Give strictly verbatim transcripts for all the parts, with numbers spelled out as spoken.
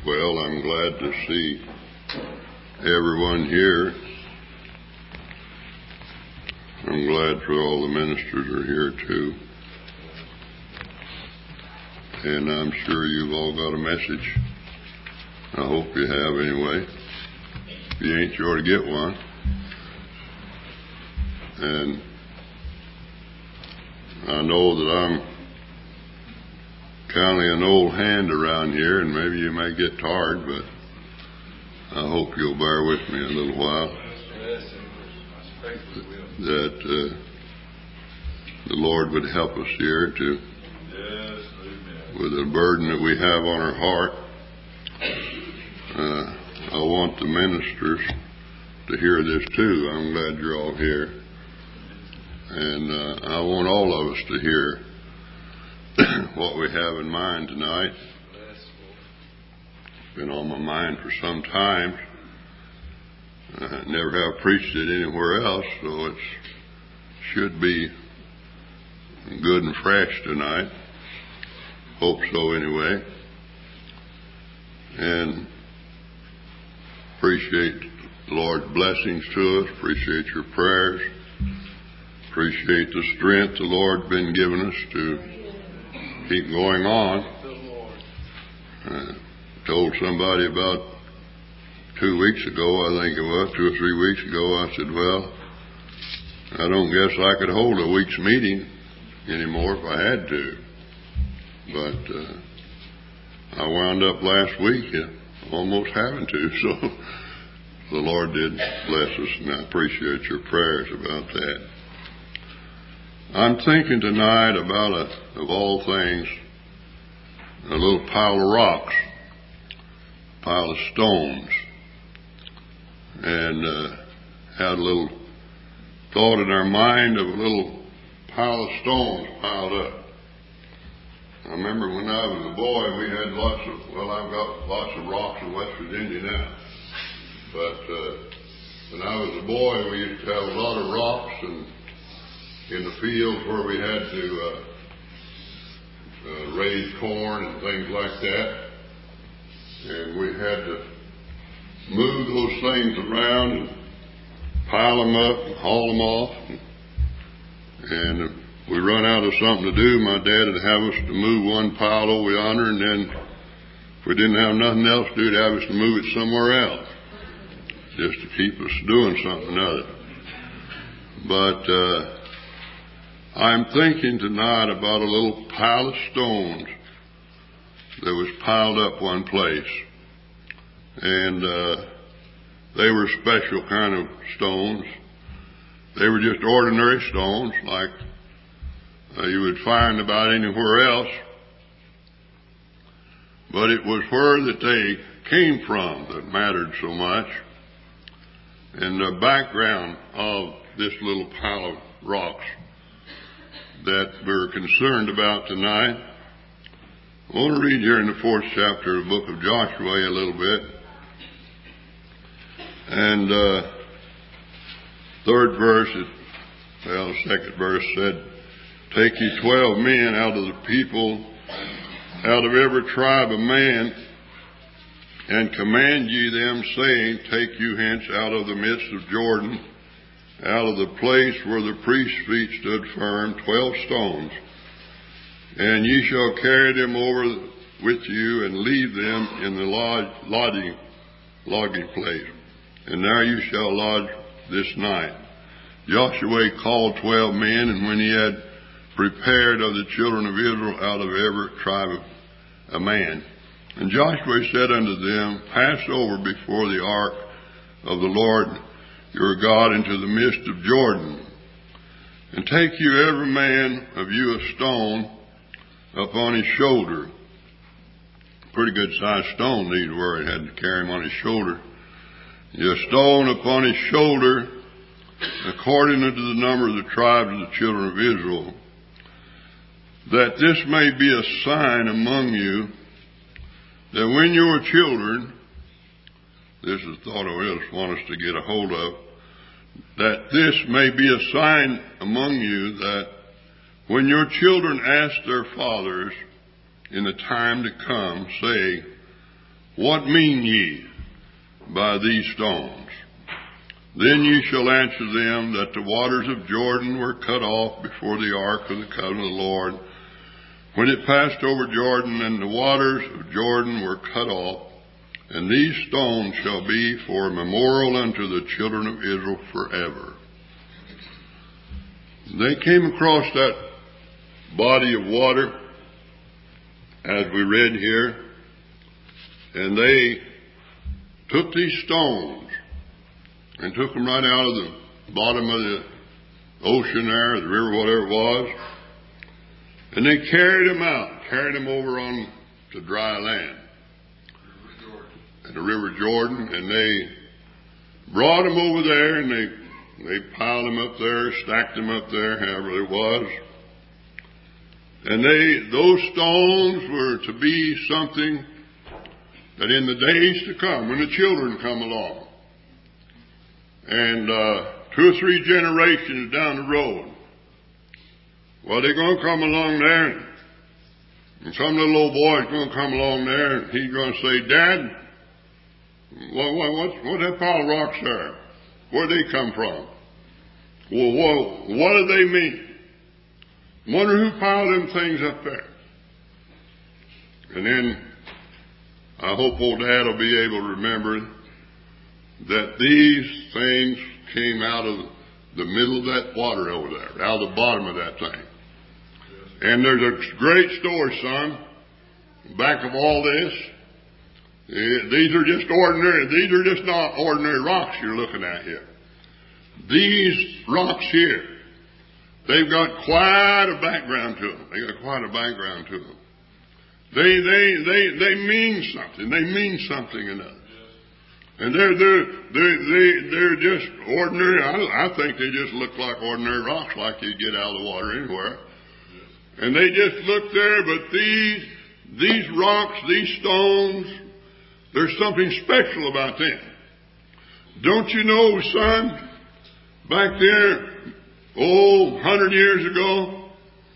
Well, I'm glad to see everyone here. I'm glad for all the ministers are here too. And I'm sure you've all got a message. I hope you have anyway. If you ain't, you ought to get one. And I know that I'm kind of an old hand around here, and maybe you may get tired, but I hope you'll bear with me a little while. That uh, the Lord would help us here to, with the burden that we have on our heart. Uh, I want the ministers to hear this too. I'm glad you're all here. And uh, I want all of us to hear what we have in mind tonight. It's been on my mind for some time. I never have preached it anywhere else, so it should be good and fresh tonight. Hope so anyway. And appreciate the Lord's blessings to us. Appreciate your prayers. Appreciate the strength the Lord's been giving us to keep going on. I told somebody about two weeks ago, I think it was, two or three weeks ago, I said, well, I don't guess I could hold a week's meeting anymore if I had to. But uh, I wound up last week uh, almost having to, so the Lord did bless us, and I appreciate your prayers about that. I'm thinking tonight about, a, of all things, a little pile of rocks, a pile of stones, and uh, had a little thought in our mind of a little pile of stones piled up. I remember when I was a boy, we had lots of, well, I've got lots of rocks in West Virginia now, but uh, when I was a boy, we used to have a lot of rocks and in the fields where we had to uh, uh, raise corn and things like that. And we had to move those things around and pile them up and haul them off. And, and if we run out of something to do, my dad would have us to move one pile over yonder, and then if we didn't have nothing else to do, he'd have us to move it somewhere else, just to keep us doing something other. But uh, I'm thinking tonight about a little pile of stones that was piled up one place. And uh, they were special kind of stones. They were just ordinary stones like uh, you would find about anywhere else. But it was where that they came from that mattered so much. And the background of this little pile of rocks that we're concerned about tonight. I want to read here in the fourth chapter of the book of Joshua a little bit. And uh, third verse, well, the second verse said, take ye twelve men out of the people, out of every tribe of man, and command ye them, saying, take you hence out of the midst of Jordan, out of the place where the priest's feet stood firm, twelve stones, and ye shall carry them over with you and leave them in the lodge, lodging, logging place. And there you shall lodge this night. Joshua called twelve men, and when he had prepared of the children of Israel out of every tribe of a man. And Joshua said unto them, pass over before the ark of the Lord your God into the midst of Jordan, and take you every man of you a stone upon his shoulder. Pretty good sized stone these were. He had to carry him on his shoulder. A stone upon his shoulder, according unto the number of the tribes of the children of Israel, that this may be a sign among you, that when your children, this is the thought I just want us to get a hold of, that this may be a sign among you that when your children ask their fathers in the time to come, saying, what mean ye by these stones? Then ye shall answer them that the waters of Jordan were cut off before the ark of the covenant of the Lord, when it passed over Jordan, and the waters of Jordan were cut off. And these stones shall be for a memorial unto the children of Israel forever. They came across that body of water, as we read here, and they took these stones and took them right out of the bottom of the ocean there, the river, whatever it was, and they carried them out, carried them over on to dry land, at the River Jordan, and they brought them over there, and they they piled them up there, stacked them up there, however it was. And they, those stones were to be something that in the days to come, when the children come along, and uh, two or three generations down the road, well, they're going to come along there, and some little old boy's going to come along there, and he's going to say, Dad, what, what, what's, what's that pile of rocks there? Where'd they come from? Well, what, what do they mean? Wonder who piled them things up there. And then I hope old Dad will be able to remember that these things came out of the middle of that water over there, out of the bottom of that thing. And there's a great story, son, back of all this. These are just ordinary, these are just not ordinary rocks you're looking at here. These rocks here, they've got quite a background to them. They got quite a background to them. They, they, they, they mean something. They mean something in us. And they're, they're, they're, they, they're just ordinary. I, I think they just look like ordinary rocks like you get out of the water anywhere. And they just look there, but these, these rocks, these stones, there's something special about them. Don't you know, son, back there, oh, a hundred years ago,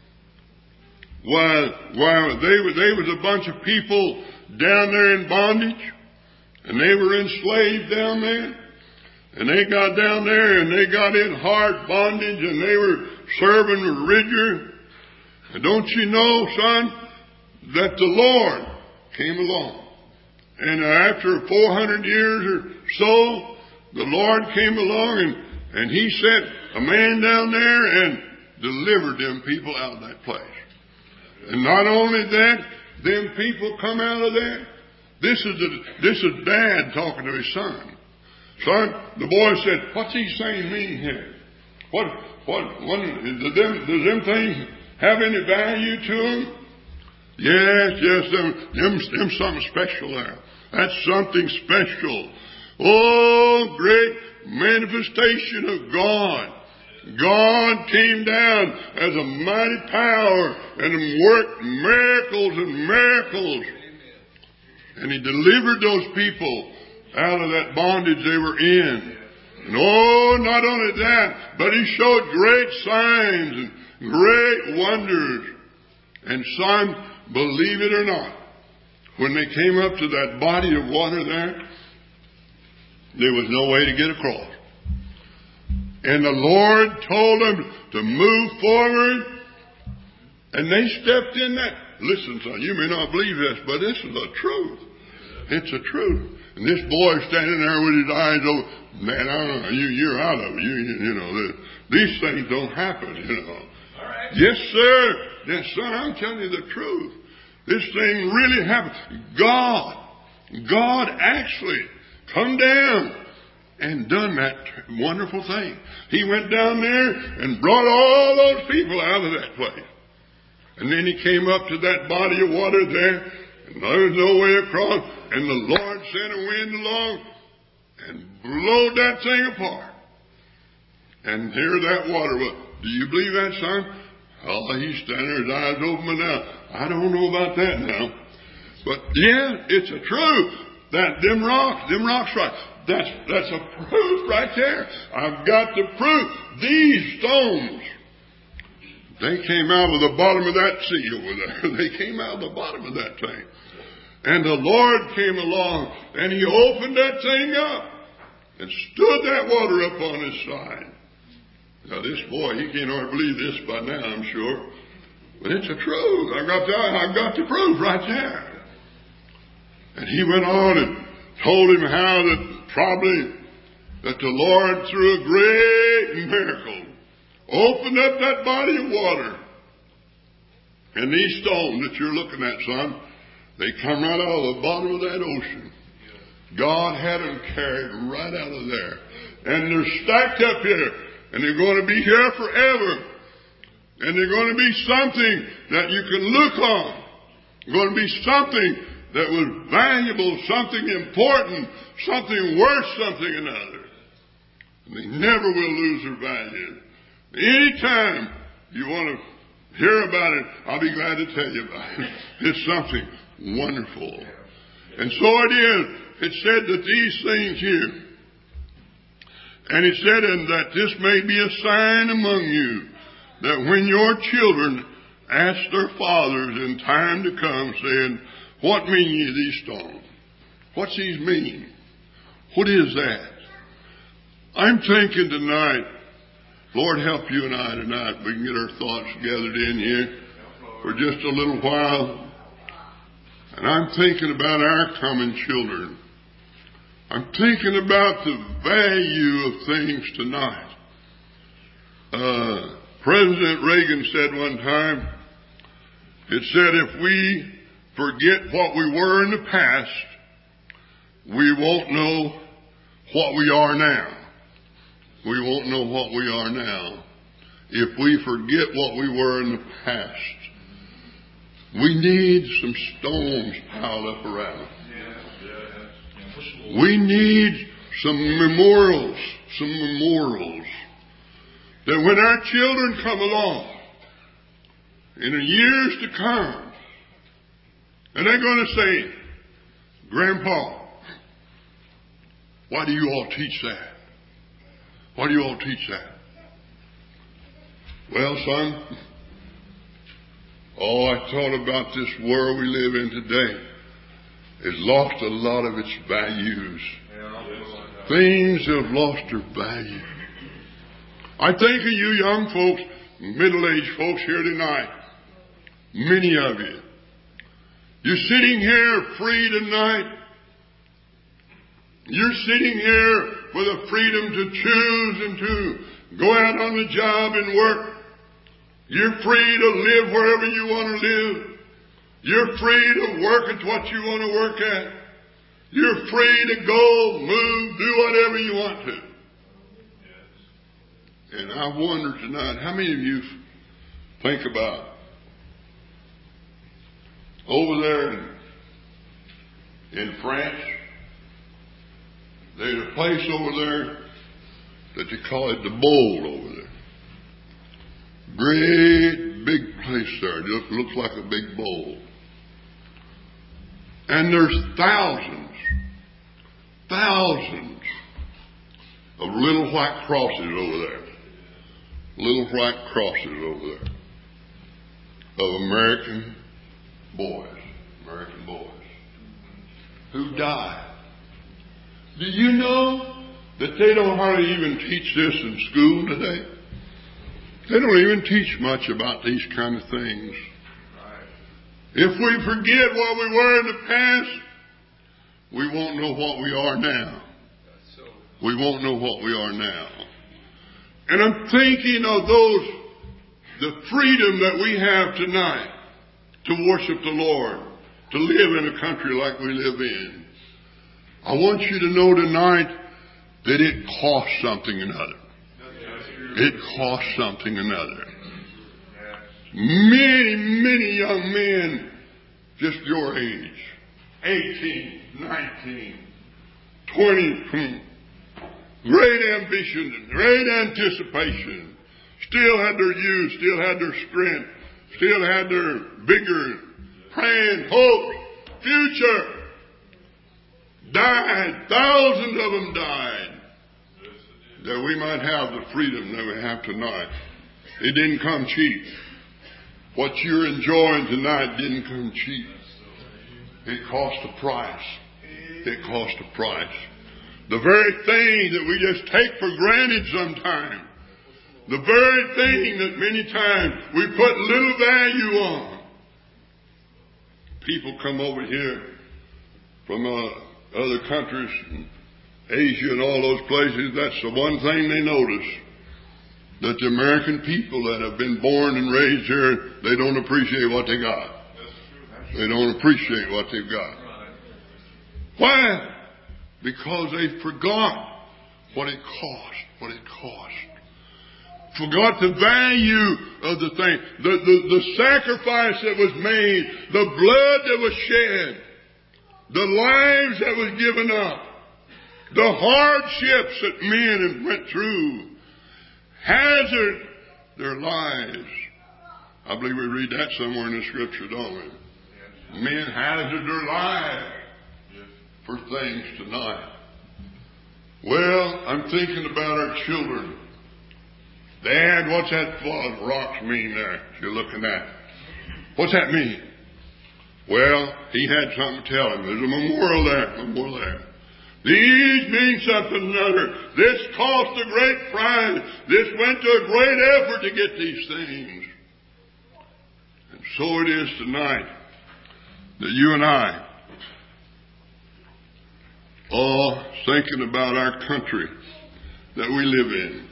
why, why they were, they was a bunch of people down there in bondage, and they were enslaved down there, and they got down there and they got in hard bondage, and they were serving a ridger. And don't you know, son, that the Lord came along, and after four hundred years or so, the Lord came along and And he sent a man down there and delivered them people out of that place. And not only that, them people come out of there. This is the, this is Dad talking to his son. Son, the boy said, what's he saying mean here? What, what, what, does them, does them things have any value to them? Yes, yes, them, them, them something special there. That's something special. Oh, great manifestation of God. God came down as a mighty power and worked miracles and miracles. And he delivered those people out of that bondage they were in. And oh, not only that, but he showed great signs and great wonders. And son, believe it or not, when they came up to that body of water there, there was no way to get across. And the Lord told them to move forward. And they stepped in that. Listen, son, you may not believe this, but this is the truth. It's the truth. And this boy standing there with his eyes open. Man, I don't know, you, you're out of it. You, you, you know, the, these things don't happen, you know. All right. Yes, sir. Yes, son, I'm telling you the truth. This thing really happened. God, God actually come down and done that wonderful thing. He went down there and brought all those people out of that place. And then he came up to that body of water there, and there was no way across, and the Lord sent a wind along and blowed that thing apart. And here that water was. Do you believe that, son? Oh, he's standing there, his eyes open now. I don't know about that now. But yeah, it's a truth. That them rocks, them rocks right. That's that's a proof right there. I've got the proof. These stones, they came out of the bottom of that sea over there. They came out of the bottom of that thing. And the Lord came along and He opened that thing up and stood that water up on His side. Now this boy, he can't hardly believe this by now, I'm sure. But it's the truth. I've got the, I've got the proof right there. And he went on and told him how that probably that the Lord, through a great miracle, opened up that body of water. And these stones that you're looking at, son, they come right out of the bottom of that ocean. God had them carried right out of there. And they're stacked up here. And they're going to be here forever. And they're going to be something that you can look on. They're going to be something that was valuable, something important, something worth something another. And they never will lose their value. Anytime you want to hear about it, I'll be glad to tell you about it. It's something wonderful. And so it is. It said that these things here, and it said, and that this may be a sign among you, that when your children ask their fathers in time to come, saying, what mean ye these stones? What's these mean? What is that? I'm thinking tonight, Lord help you and I tonight, we can get our thoughts gathered in here for just a little while. And I'm thinking about our common children. I'm thinking about the value of things tonight. Uh, President Reagan said one time, it said, if we forget what we were in the past, we won't know what we are now. We won't know what we are now. If we forget what we were in the past, we need some stones piled up around. We need some memorials, some memorials, that when our children come along in the years to come, and they're going to say, Grandpa, why do you all teach that? Why do you all teach that? Well, son, oh, I thought about this world we live in today. It's lost a lot of its values. Things have lost their value. I think of you young folks, middle-aged folks here tonight. Many of you. You're sitting here free tonight. You're sitting here with a freedom to choose and to go out on the job and work. You're free to live wherever you want to live. You're free to work at what you want to work at. You're free to go, move, do whatever you want to. And I wonder tonight, how many of you think about over there in, in France, there's a place over there that they call it the Bowl over there. Great big place there. It just looks like a big bowl. And there's thousands, thousands of little white crosses over there. Little white crosses over there. Of American boys. American boys. Who died. Do you know that they don't hardly even teach this in school today? They don't even teach much about these kind of things. If we forget what we were in the past, we won't know what we are now. We won't know what we are now. And I'm thinking of those, the freedom that we have tonight to worship the Lord, to live in a country like we live in. I want you to know tonight that it costs something another. It costs something another. Many, many young men, just your age, eighteen, nineteen, twenty, great ambition and great anticipation, still had their youth, still had their strength, still had their vigor, praying, hope, future, died, thousands of them died, that we might have the freedom that we have tonight. It didn't come cheap. What you're enjoying tonight didn't come cheap. It cost a price. It cost a price. The very thing that we just take for granted sometimes. The very thing that many times we put little value on. People come over here from uh, other countries, Asia and all those places. That's the one thing they notice. That the American people that have been born and raised here, they don't appreciate what they got. They don't appreciate what they've got. Why? Because they forgot what it cost, what it cost. Forgot the value of the thing, the, the, the sacrifice that was made, the blood that was shed, the lives that was given up, the hardships that men went through, hazard their lives. I believe we read that somewhere in the Scripture, don't we? Men hazard their lives for things tonight. Well, I'm thinking about our children. Dad, what's that flood rocks mean there you're looking at? What's that mean? Well, he had something to tell him. There's a memorial there, a memorial there. These mean something another. This cost a great price. This went to a great effort to get these things. And so it is tonight that you and I, all thinking about our country that we live in.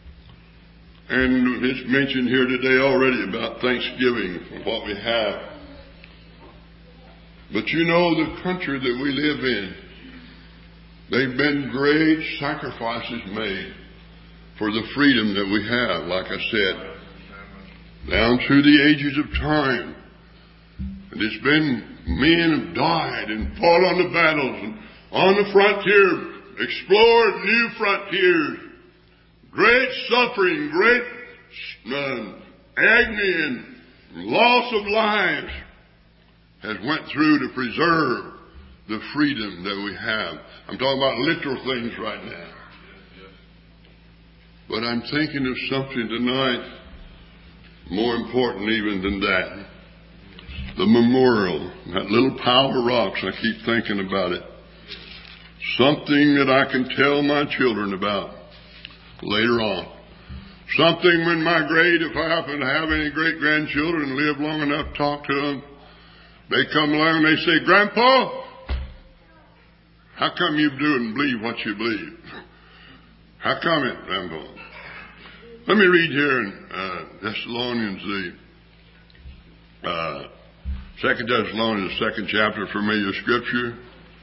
And it's mentioned here today already about Thanksgiving and what we have. But you know, the country that we live in, they've been great sacrifices made for the freedom that we have, like I said, down through the ages of time. And it's been, men have died and fought on the battles and on the frontier, explored new frontiers. Great suffering, great uh, agony and loss of lives has went through to preserve the freedom that we have. I'm talking about literal things right now. But I'm thinking of something tonight more important even than that. The memorial, that little pile of rocks, I keep thinking about it. Something that I can tell my children about later on. Something when my great, if I happen to have any great-grandchildren and live long enough to talk to them, they come along and they say, Grandpa, how come you do and believe what you believe? How come it, Grandpa? Let me read here in uh, Thessalonians, the uh, Second Thessalonians, the second chapter, familiar scripture.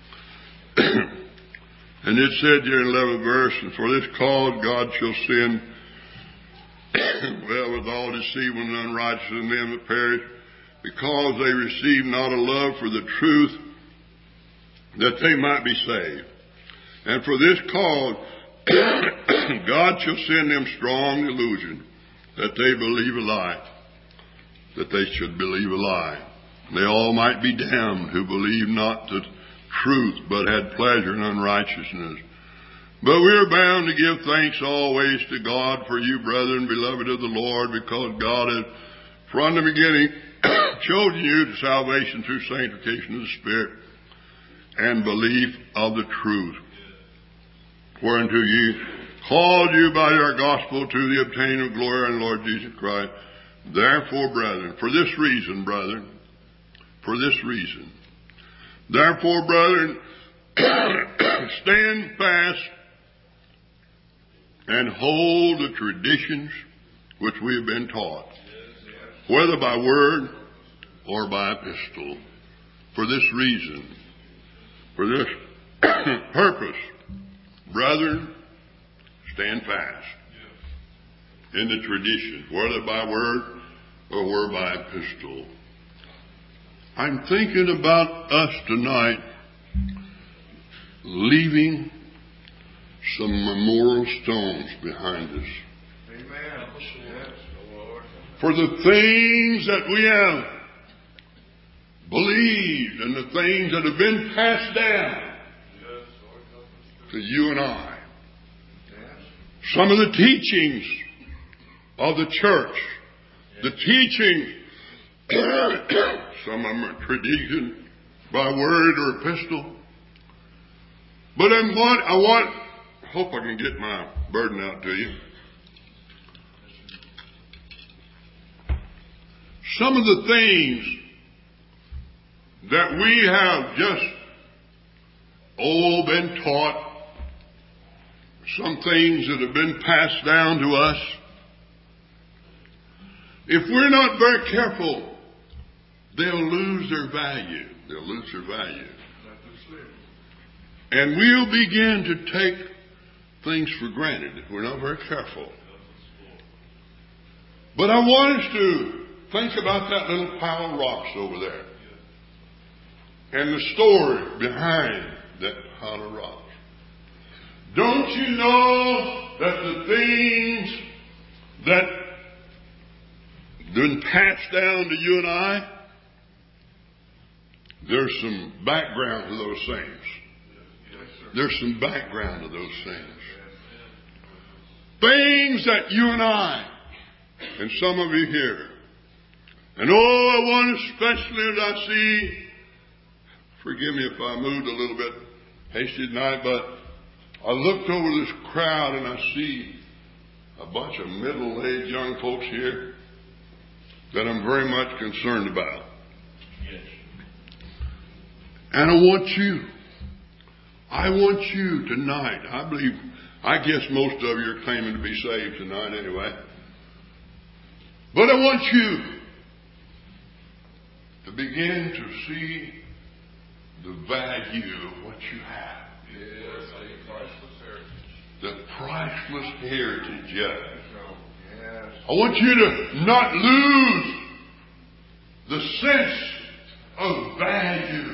And it said here in eleventh verse, and for this cause God shall send, well, with all deceiving and unrighteous in them that perish, because they receive not a love for the truth, that they might be saved. And for this cause God shall send them strong delusion, that they believe a lie, that they should believe a lie. They all might be damned who believe not the truth, but had pleasure in unrighteousness. But we are bound to give thanks always to God for you, brethren, beloved of the Lord, because God has from the beginning chosen you to salvation through sanctification of the Spirit and belief of the truth, whereunto ye called you by our gospel to the obtaining of glory in the Lord Jesus Christ. Therefore, brethren, for this reason, brethren, for this reason, therefore, brethren, stand fast and hold the traditions which we have been taught, whether by word or by epistle. For this reason, for this purpose, brethren, stand fast in the tradition, whether by word or whether by epistle. I'm thinking about us tonight leaving some memorial stones behind us. Amen. Yes, Lord. For the things that we have believed and the things that have been passed down to you and I. Some of the teachings of the church, the teaching, some of them are tradition, by word or epistle. But I want, I want, I hope I can get my burden out to you. Some of the things that we have just, oh, been taught, some things that have been passed down to us, if we're not very careful, they'll lose their value. They'll lose their value. And we'll begin to take things for granted if we're not very careful. But I want us to think about that little pile of rocks over there. And the story behind that pile of rocks. Don't you know that the things that have been passed down to you and I, there's some background to those things. There's some background to those things. Things that you and I, and some of you here, and oh, I want especially as I see, forgive me if I moved a little bit hasty tonight, but I looked over this crowd and I see a bunch of middle-aged young folks here that I'm very much concerned about. Yes. And I want you, I want you tonight, I believe, I guess most of you are claiming to be saved tonight anyway. But I want you to begin to see the value of what you have. Yes, the priceless heritage. The priceless heritage, yes. Yes. I want you to not lose the sense of value.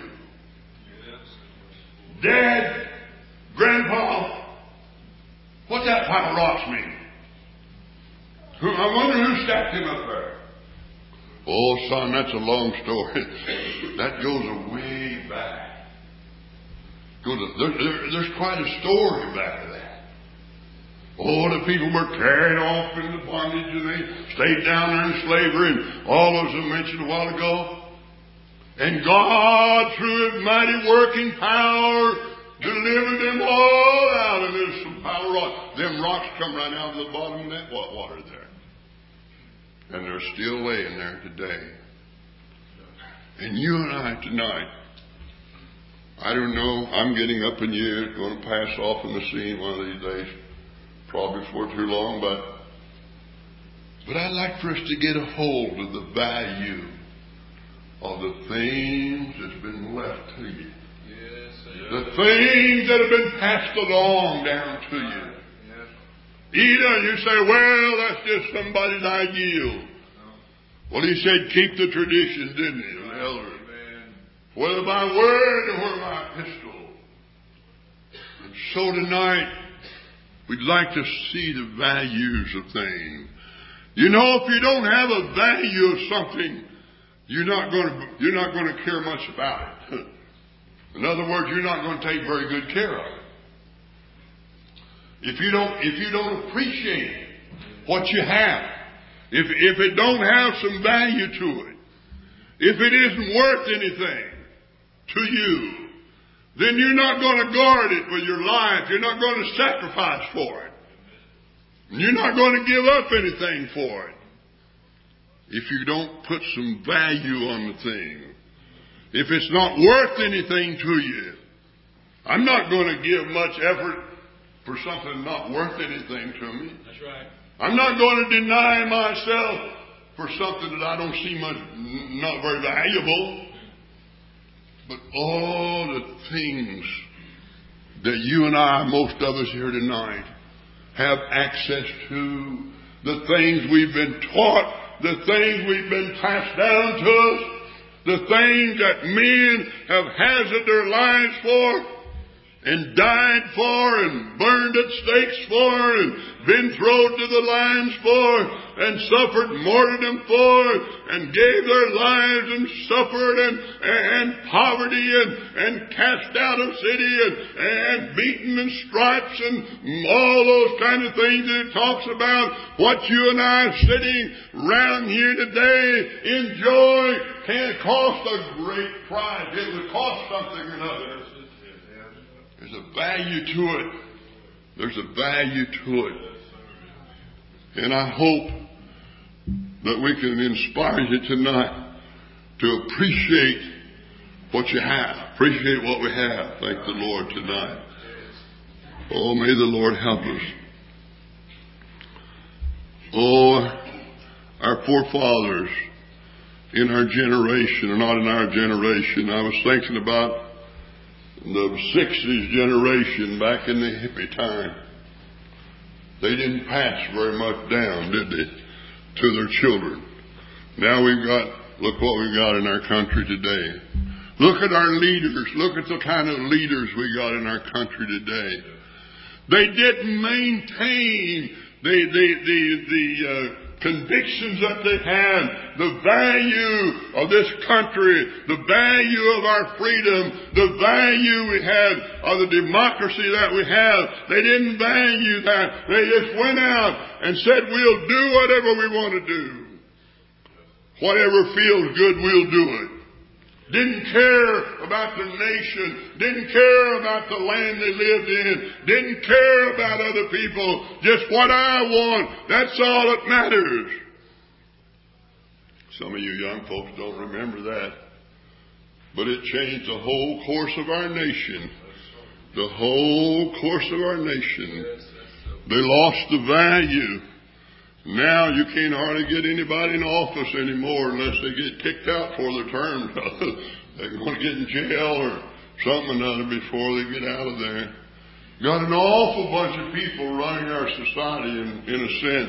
Yes. Dad, Grandpa, what's that pile of rocks mean? Who, I wonder who stacked him up there. Oh, son, that's a long story. That goes way back. Goes a, there, there, there's quite a story back to that. Oh, the people were carried off into bondage and they stayed down there in slavery and all those I mentioned a while ago. And God, through His mighty working power, delivered them all out. And there's some power rocks. Them rocks come right out of the bottom of that water there. And they're still laying there today. And you and I tonight, I don't know, I'm getting up in years, going to pass off in the scene one of these days, probably before too long, but but I'd like for us to get a hold of the value of the things that's been left to you. Yes, yes. The things that have been passed along down to you. Either you say, well, that's just somebody's ideal. Well, he said, keep the traditions, didn't he? The elders. Whether by word or whether by epistle. And so tonight, we'd like to see the values of things. You know, if you don't have a value of something, you're not going to, you're not going to care much about it. In other words, you're not going to take very good care of it. If you don't, if you don't appreciate what you have, if, if it don't have some value to it, if it isn't worth anything to you, then you're not going to guard it with your life. You're not going to sacrifice for it. You're not going to give up anything for it. If you don't put some value on the thing, if it's not worth anything to you, I'm not going to give much effort for something not worth anything to me. That's right. I'm not going to deny myself for something that I don't see much, not very valuable. But all the things that you and I, most of us here tonight, have access to, the things we've been taught, the things we've been passed down to us, the things that men have hazarded their lives for, and died for and burned at stakes for and been thrown to the lions for and suffered martyrdom for and gave their lives and suffered and, and poverty and, and cast out of city and, and beaten and stripes and all those kind of things that it talks about. What you and I are sitting around here today enjoy can cost a great price. It would cost something or another. There's a value to it. There's a value to it. And I hope that we can inspire you tonight to appreciate what you have. Appreciate what we have. Thank the Lord tonight. Oh, may the Lord help us. Oh, our forefathers in our generation, or not in our generation. I was thinking about the sixties generation back in the hippie time. They didn't pass very much down, did they, to their children. Now we've got, look what we've got in our country today. Look at our leaders. Look at the kind of leaders we got in our country today. They didn't maintain the, the, the, the uh, convictions that they had, the value of this country, the value of our freedom, the value we had of the democracy that we have. They didn't value that. They just went out and said, we'll do whatever we want to do. Whatever feels good, we'll do it. Didn't care about the nation. Didn't care about the land they lived in. Didn't care about other people. Just what I want. That's all that matters. Some of you young folks don't remember that. But it changed the whole course of our nation. The whole course of our nation. They lost the value. Now you can't hardly get anybody in office anymore unless they get kicked out for their term. They're going to get in jail or something or another before they get out of there. Got an awful bunch of people running our society in, in a sense.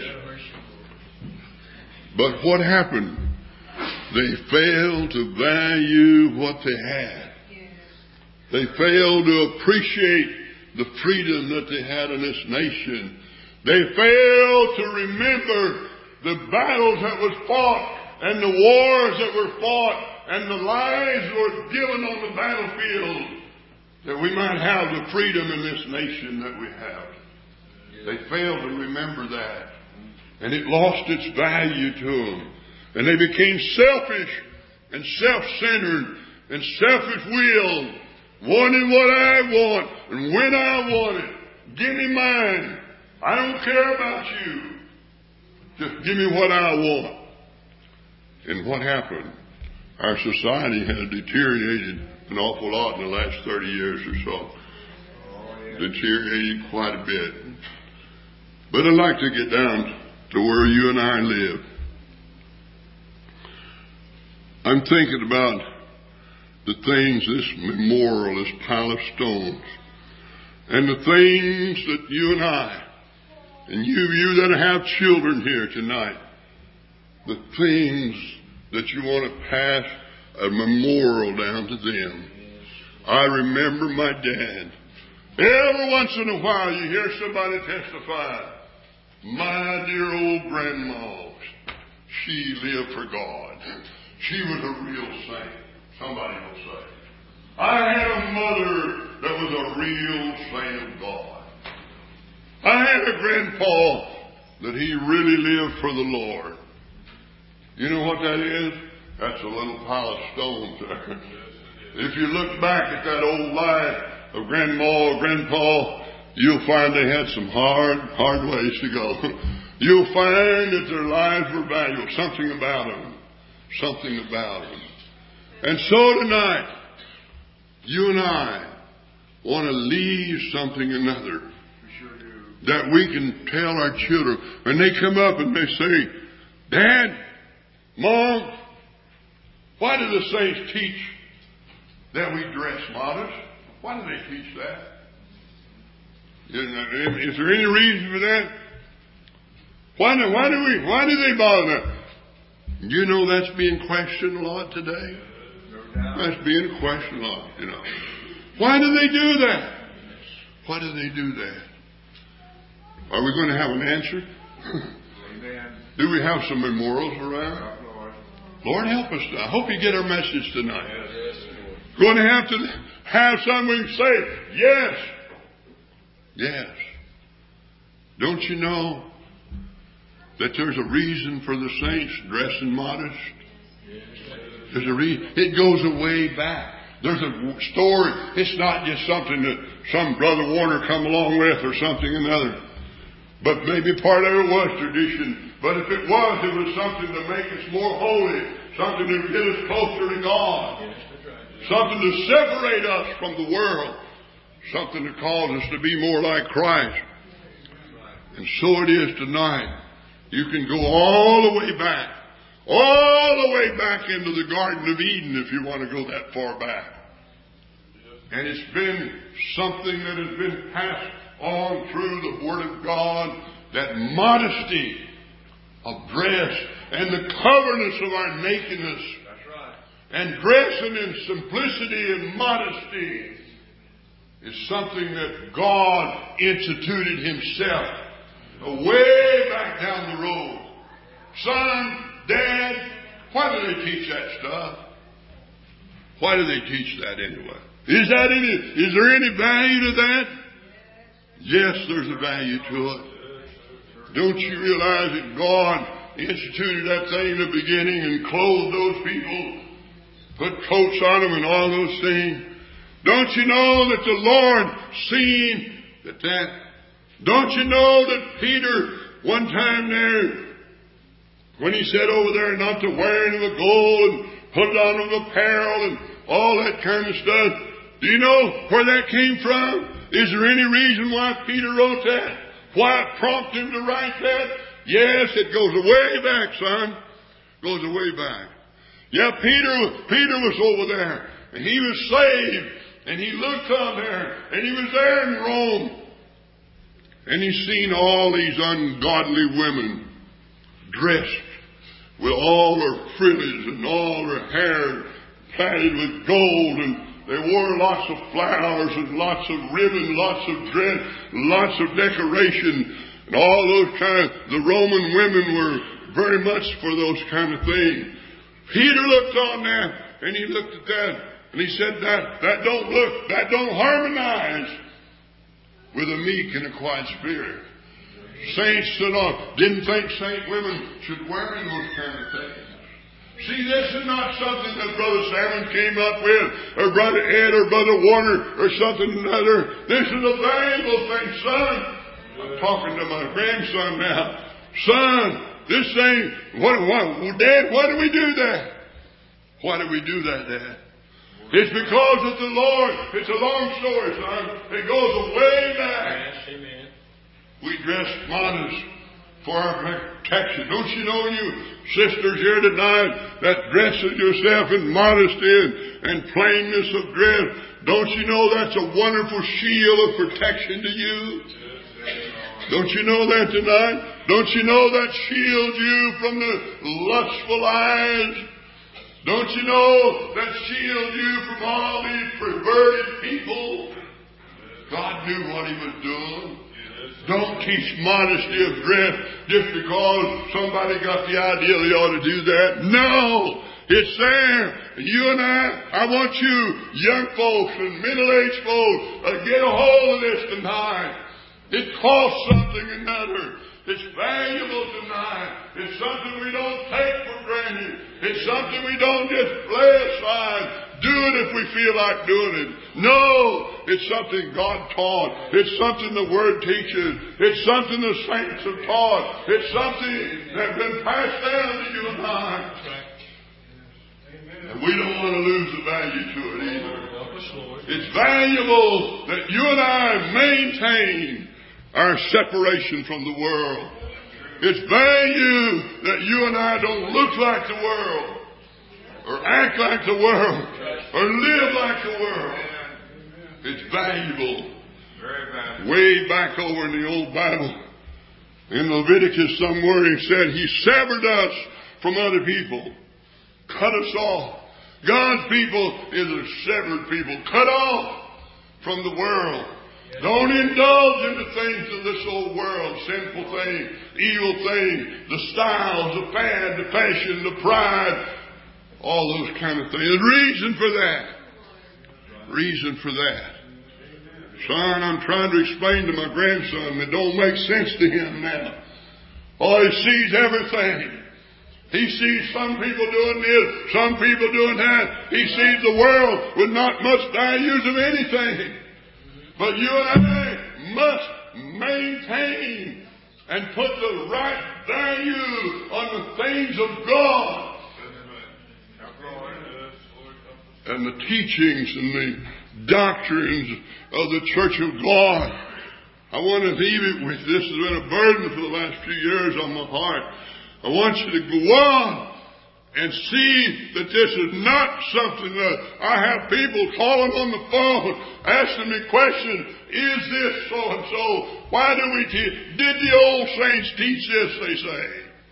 But what happened? They failed to value what they had. They failed to appreciate the freedom that they had in this nation. They failed to remember the battles that was fought and the wars that were fought and the lives that were given on the battlefield that we might have the freedom in this nation that we have. They failed to remember that. And it lost its value to them. And they became selfish and self-centered and selfish-willed, wanting what I want and when I want it. Give me mine. I don't care about you. Just give me what I want. And what happened? Our society has deteriorated an awful lot in the last thirty years or so. Deteriorated quite a bit. But I'd like to get down to where you and I live. I'm thinking about the things, this memorial, this pile of stones, and the things that you and I, and you, you that have children here tonight, the things that you want to pass a memorial down to them. I remember my dad. Every once in a while you hear somebody testify, my dear old grandma, she lived for God. She was a real saint. Somebody will say. I had a mother that was a real saint of God. I had a grandpa that he really lived for the Lord. You know what that is? That's a little pile of stones there. If you look back at that old life of grandma or grandpa, you'll find they had some hard, hard ways to go. You'll find that their lives were valuable. Something about them. Something about them. And so tonight, you and I want to leave something another that we can tell our children. When they come up and they say, Dad, Mom, why do the saints teach that we dress modest? Why do they teach that? Is, is there any reason for that? Why do, why do we, why do they bother that? You know that's being questioned a lot today. That's being questioned a lot, you know. Why do they do that? Why do they do that? Are we going to have an answer? Amen. Do we have some memorials around? Our Lord. Lord, help us. I hope you get our message tonight. Yes, Lord. Going to have to have someone we can say, yes. Yes. Don't you know that there's a reason for the saints dressing modest? There's a reason. It goes a way back. There's a story. It's not just something that some Brother Warner come along with or something another. But maybe part of it was tradition. But if it was, it was something to make us more holy. Something to get us closer to God. Something to separate us from the world. Something to cause us to be more like Christ. And so it is tonight. You can go all the way back. All the way back into the Garden of Eden if you want to go that far back. And it's been something that has been passed on through the Word of God, that modesty of dress and the coverness of our nakedness. That's right. And dressing in simplicity and modesty is something that God instituted Himself way back down the road. Son, Dad, why do they teach that stuff? Why do they teach that anyway? Is that any, is there any value to that? Yes, there's a value to it. Don't you realize that God instituted that thing in the beginning and clothed those people, put coats on them and all those things? Don't you know that the Lord seen that that? Don't you know that Peter, one time there, when he said over there not to wear any of the gold and put it on of apparel and all that kind of stuff, do you know where that came from? Is there any reason why Peter wrote that? Why it prompted him to write that? Yes, it goes way back, son. Goes way back. Yeah, Peter, Peter was over there, and he was saved, and he looked on there, and he was there in Rome, and he seen all these ungodly women dressed with all their frills and all their hair plaited with gold, and they wore lots of flowers and lots of ribbon, lots of dress, lots of decoration, and all those kind of, the Roman women were very much for those kind of things. Peter looked on that, and he looked at that, and he said, that, that don't look, that don't harmonize with a meek and a quiet spirit. Saints stood on, didn't think saint women should wear those kind of things. See, this is not something that Brother Salmon came up with, or Brother Ed, or Brother Warner, or something another. This is a valuable thing, son. I'm talking to my grandson now. Son, this thing, what, what, Dad, why do we do that? Why do we do that, Dad? It's because of the Lord. It's a long story, son. It goes way back. Yes, amen. We dress modest for our protection. Don't you know, you sisters here tonight, that dresses yourself in modesty and, and plainness of dress, don't you know that's a wonderful shield of protection to you? Don't you know that tonight? Don't you know that shields you from the lustful eyes? Don't you know that shields you from all these perverted people? God knew what He was doing. Don't teach modesty of dress just because somebody got the idea they ought to do that. No! It's there. You and I, I want you, young folks and middle-aged folks, to get a hold of this tonight. It costs something or another. It's valuable tonight. It's something we don't take for granted. It's something we don't just lay aside. Do it if we feel like doing it. No, it's something God taught. It's something the Word teaches. It's something the saints have taught. It's something that's been passed down to you and I. And we don't want to lose the value to it either. It's valuable that you and I maintain our separation from the world. It's value that you and I don't look like the world, or act like the world, or live like the world. It's valuable. Very valuable. Way back over in the old Bible, in Leviticus somewhere, He said He severed us from other people, cut us off. God's people is a severed people, cut off from the world. Don't indulge in the things of this old world, sinful things, evil things, the styles, the fad, the fashion, the pride, all those kind of things. There's reason for that. Reason for that. Son, I'm trying to explain to my grandson that don't make sense to him now. Oh, he sees everything. He sees some people doing this, some people doing that. He sees the world with not much values of anything. But you and I must maintain and put the right value on the things of God. And the teachings and the doctrines of the Church of God. I want to leave it with this. Has been a burden for the last few years on my heart. I want you to go on and see that this is not something that I have people calling on the phone asking me questions. Is this so and so? Why do we teach? Did the old saints teach this? They say.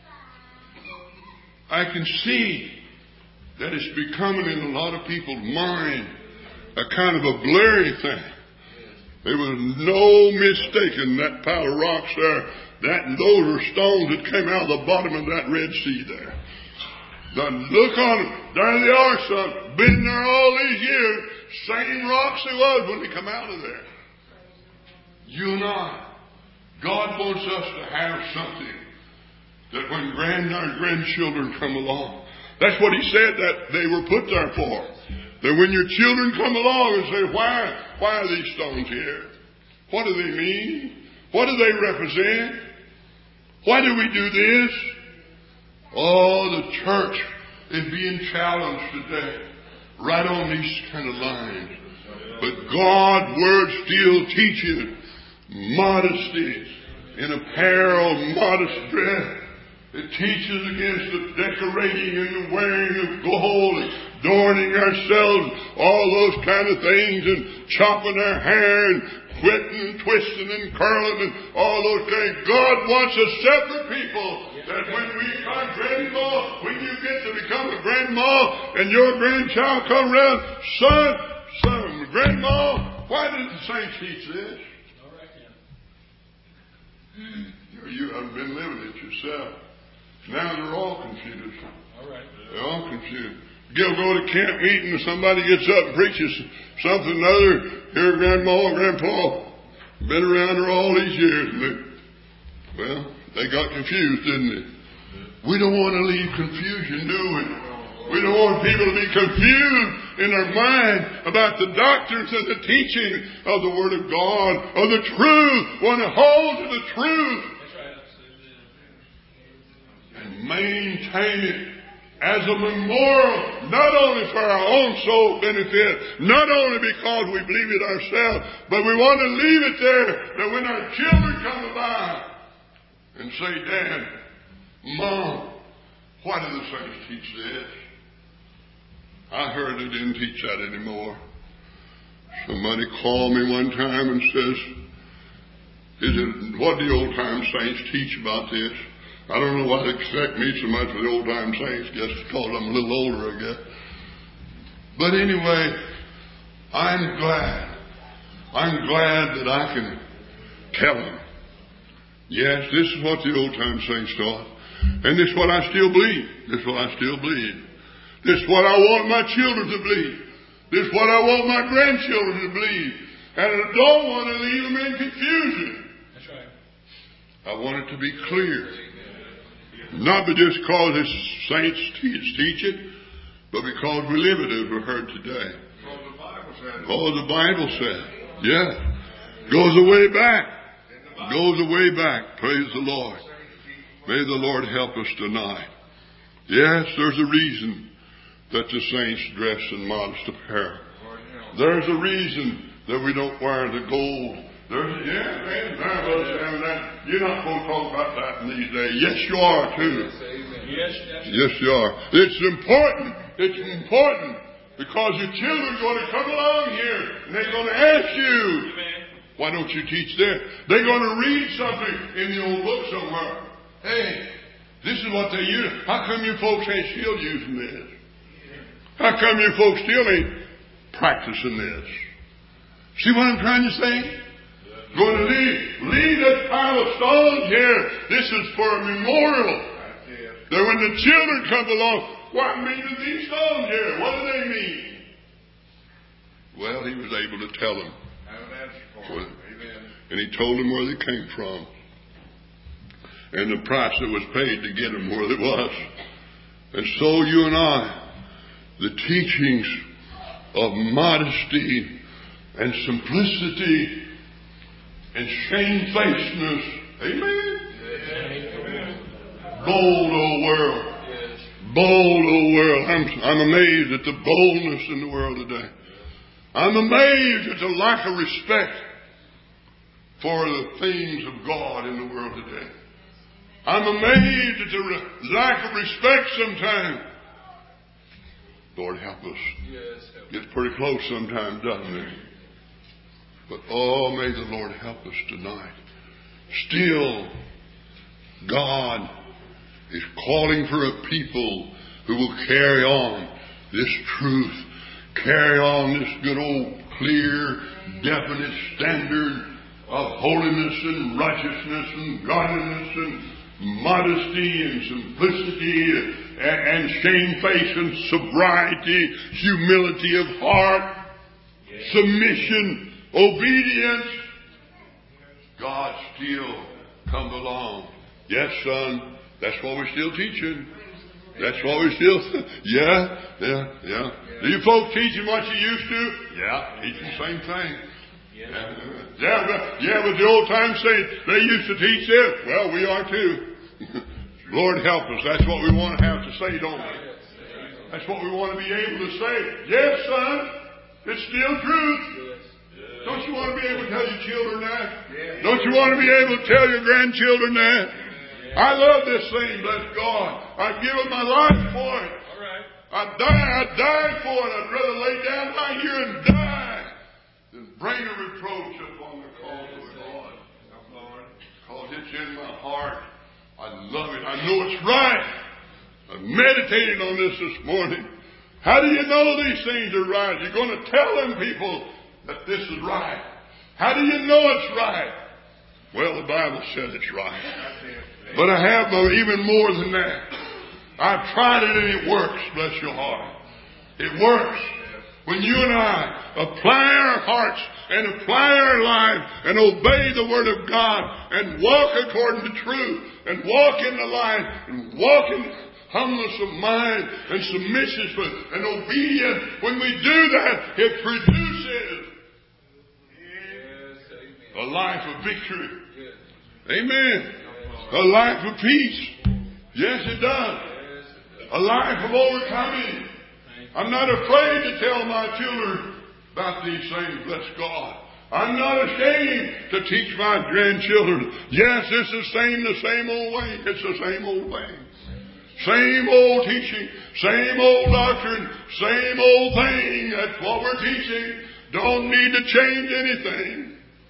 I can see that it's becoming in a lot of people's mind a kind of a blurry thing. There was no mistaking that pile of rocks there. That and those are stones that came out of the bottom of that Red Sea there. Now look on them. There they are, son. Been there all these years. Same rocks they was when they come out of there. You and I, God wants us to have something that when grand our grandchildren come along. That's what He said that they were put there for. That when your children come along and say, why, why are these stones here? What do they mean? What do they represent? Why do we do this? Oh, the church is being challenged today. Right on these kind of lines. But God's Word still teaches modesty in apparel, modest dress. It teaches against the decorating and the wearing of gold, adorning ourselves, all those kind of things, and chopping our hair, and quitting and twisting and curling, and all those things. God wants a separate people. That when we become grandma, when you get to become a grandma, and your grandchild come around, son, son, grandma, why did the saints teach this? All right, yeah. You haven't been living it yourself. Now they're all confused. All right. They're all confused. You'll go to camp meeting and somebody gets up and preaches something or other. Here, Grandma and Grandpa, been around her all these years. And they, well, they got confused, didn't they? We don't want to leave confusion, do we? We don't want people to be confused in their mind about the doctrines and the teaching of the Word of God, of the truth. We want to hold to the truth. And maintain it as a memorial, not only for our own soul benefit, not only because we believe it ourselves, but we want to leave it there that when our children come by and say, Dad, Mom, why do the saints teach this? I heard they didn't teach that anymore. Somebody called me one time and says, Is it what the old time saints teach about this? I don't know why they expect me so much with the old time saints, just because I'm a little older, I guess. But anyway, I'm glad. I'm glad that I can tell them. Yes, this is what the old time saints taught. And this is what I still believe. This is what I still believe. This is what I want my children to believe. This is what I want my grandchildren to believe. And I don't want to leave them in confusion. That's right. I want it to be clear. Not just because the saints teach, teach it, but because we live it as we heard today. Well, the Bible says. Oh, the Bible says. Yeah. Goes away back. Goes away back. Praise the Lord. May the Lord help us tonight. Yes, there's a reason that the saints dress in modest apparel. There's a reason that we don't wear the gold. There's a, yeah, man, that. You're not going to talk about that in these days. Yes, you are too. Yes, yes, you are. It's important. It's important because your children are going to come along here and they're going to ask you, why don't you teach this? They're going to read something in the old book somewhere. Hey, this is what they use. How come you folks ain't still using this? How come you folks still ain't practicing this? See what I'm trying to say? Going to leave, leave that pile of stones here. This is for a memorial. That when the children come along, what mean these stones here? What do they mean? Well, he was able to tell them. Well, and he told them where they came from. And the price that was paid to get them where they was. And so you and I, the teachings of modesty and simplicity and shamefacedness. Amen? Amen. Bold old world. Yes. Bold old world. I'm, I'm amazed at the boldness in the world today. I'm amazed at the lack of respect for the things of God in the world today. I'm amazed at the re- lack of respect sometimes. Lord, help us. Yes, help. Gets pretty close sometimes, doesn't it? But oh, may the Lord help us tonight. Still, God is calling for a people who will carry on this truth. Carry on this good old clear, definite standard of holiness and righteousness and godliness and modesty and simplicity and, and shamefacedness and sobriety, humility of heart, yes. Submission, obedience. God still comes along. Yes, son, that's what we're still teaching. That's what we're still, yeah, yeah, yeah. Do you folks teaching what you used to? Yeah, teaching the same thing. Yeah, yeah, but, yeah, but the old time saints, they used to teach this. Well, we are too. Lord help us. That's what we want to have to say, don't we? That's what we want to be able to say. Yes, son, it's still truth. Don't you want to be able to tell your children that? Don't you want to be able to tell your grandchildren that? I love this thing, bless God. I've given my life for it. All right. I'd die, I'd die for it. I'd rather lay down right here and die than bring a reproach upon the cause of the Lord. Because it's in my heart. I love it. I know it's right. I've meditated on this this morning. How do you know these things are right? You're going to tell them people that this is right. How do you know it's right? Well, the Bible said it's right. But I have even more than that. I've tried it and it works, bless your heart. It works. When you and I apply our hearts and apply our life and obey the Word of God and walk according to truth and walk in the light and walk in humbleness of mind and submissiveness and obedience, when we do that, it produces a life of victory. Amen. A life of peace. Yes, it does. A life of overcoming. I'm not afraid to tell my children about these things, bless God. I'm not ashamed to teach my grandchildren. Yes, it's the same, the same old way. It's the same old thing. Same old teaching. Same old doctrine. Same old thing. That's what we're teaching. Don't need to change anything.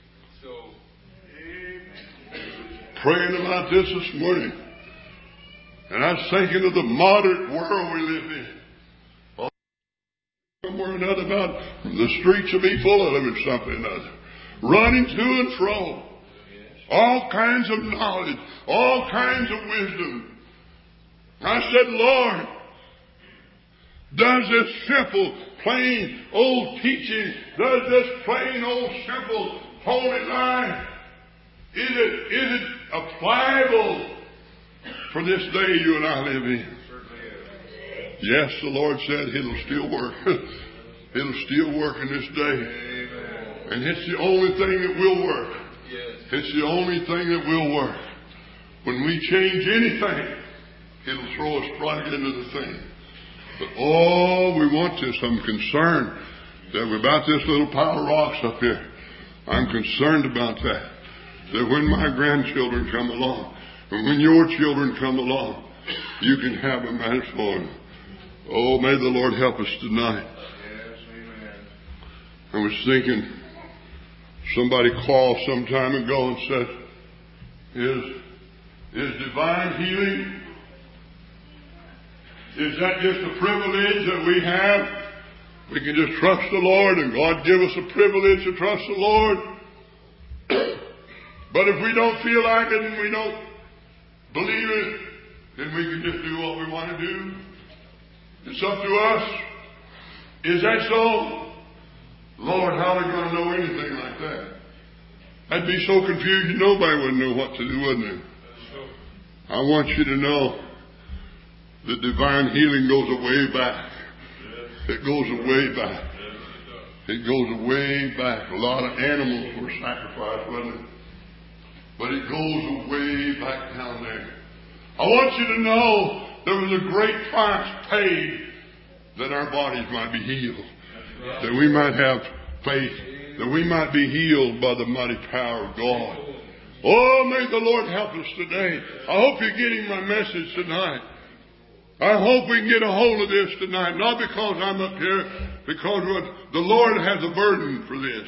Praying about this this morning. And I was thinking of the modern world we live in. Somewhere or another about the streets will be full of them or something or another. Running to and fro. All kinds of knowledge. All kinds of wisdom. I said, Lord, does this simple, plain, old teaching, does this plain, old, simple, holy life, is it, is it applicable for this day you and I live in? Yes, the Lord said it'll still work. It'll still work in this day. And it's the only thing that will work. It's the only thing that will work. When we change anything, it'll throw us right into the thing. But oh, we want this. I'm concerned that about this little pile of rocks up here. I'm concerned about that. That when my grandchildren come along, and when your children come along, you can have a man for them. Oh, may the Lord help us tonight. Yes, amen. I was thinking, somebody called some time ago and said, is, is divine healing, is that just a privilege that we have? We can just trust the Lord and God give us a privilege to trust the Lord? But if we don't feel like it and we don't believe it, then we can just do what we want to do. It's up to us. Is that so? Lord, how are we going to know anything like that? That'd be so confusing, nobody would know what to do, wouldn't it? I want you to know that divine healing goes way back. It goes way back. It goes way back. A lot of animals were sacrificed, wasn't it? But it goes way back down there. I want you to know there was a great price paid that our bodies might be healed. That we might have faith. That we might be healed by the mighty power of God. Oh, may the Lord help us today. I hope you're getting my message tonight. I hope we can get a hold of this tonight. Not because I'm up here, because the Lord has a burden for this.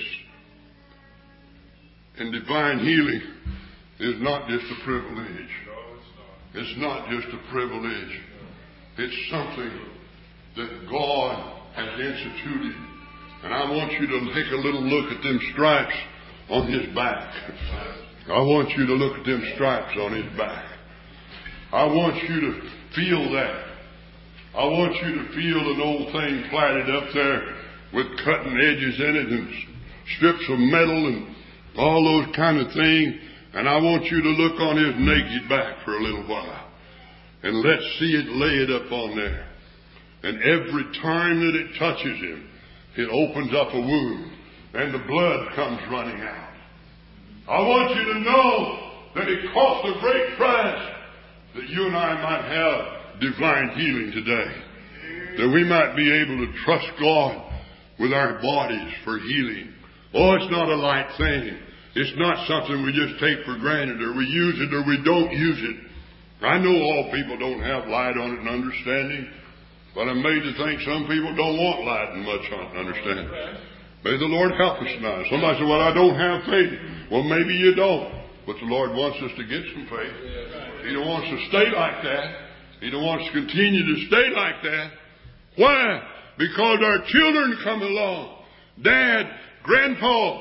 And divine healing is not just a privilege. It's not just a privilege. It's something that God has instituted. And I want you to take a little look at them stripes on His back. I want you to look at them stripes on His back. I want you to feel that. I want you to feel an old thing platted up there with cutting edges in it and strips of metal and all those kind of things. And I want you to look on His naked back for a little while. And let's see it, lay it up on there. And every time that it touches Him, it opens up a wound. And the blood comes running out. I want you to know that it cost a great price that you and I might have divine healing today. That we might be able to trust God with our bodies for healing. Oh, it's not a light thing. It's not something we just take for granted, or we use it or we don't use it. I know all people don't have light on it and understanding, but I'm made to think some people don't want light and much on understanding. May the Lord help us tonight. Somebody said, well, I don't have faith. Well, maybe you don't. But the Lord wants us to get some faith. He don't want us to stay like that. He don't want us to continue to stay like that. Why? Because our children come along. Dad, Grandpa,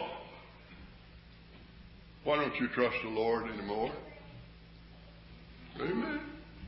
why don't you trust the Lord anymore? Amen.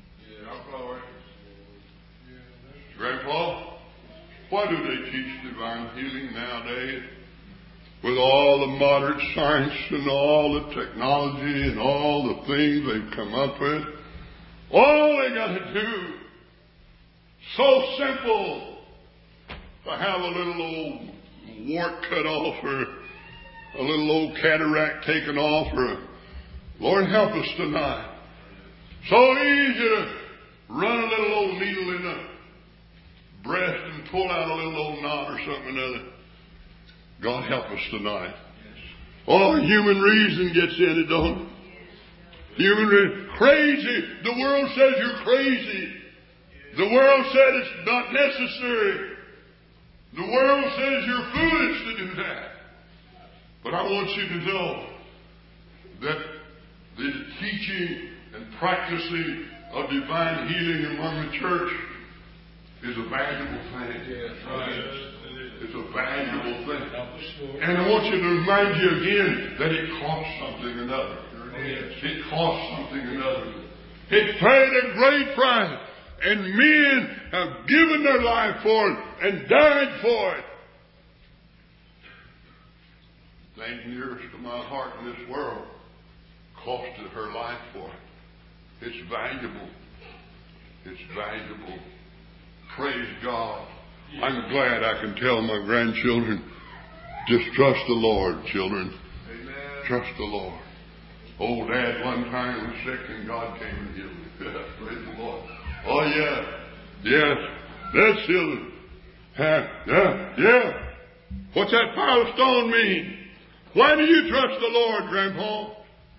Grandpa, why do they teach divine healing nowadays? With all the modern science and all the technology and all the things they've come up with. All they got to do, so simple, to have a little old wart cut off or a little old cataract taken off, or Lord help us tonight. So easy to run a little old needle in the breast and pull out a little old knot or something or other. God help us tonight. Oh, human reason gets in it, don't it? Human reason. Crazy. The world says you're crazy. The world said it's not necessary. The world says you're foolish to do that. But I want you to know that the teaching and practicing of divine healing among the church is a valuable thing. Yes, right. It's a valuable thing. And I want you to remind you again that it costs something or another. It costs something or another. It paid a great price. And men have given their life for it and died for it. Thing nearest to my heart in this world costed her life for it. It's valuable. It's valuable. Praise God. I'm glad I can tell my grandchildren, just trust the Lord, children. Amen. Trust the Lord. Old Dad one time was sick and God came and healed him. Praise the Lord. Oh, yeah. Yes. That's healing. Uh, yeah. Yeah. What's that pile of stone mean? Why do you trust the Lord, Grandpa?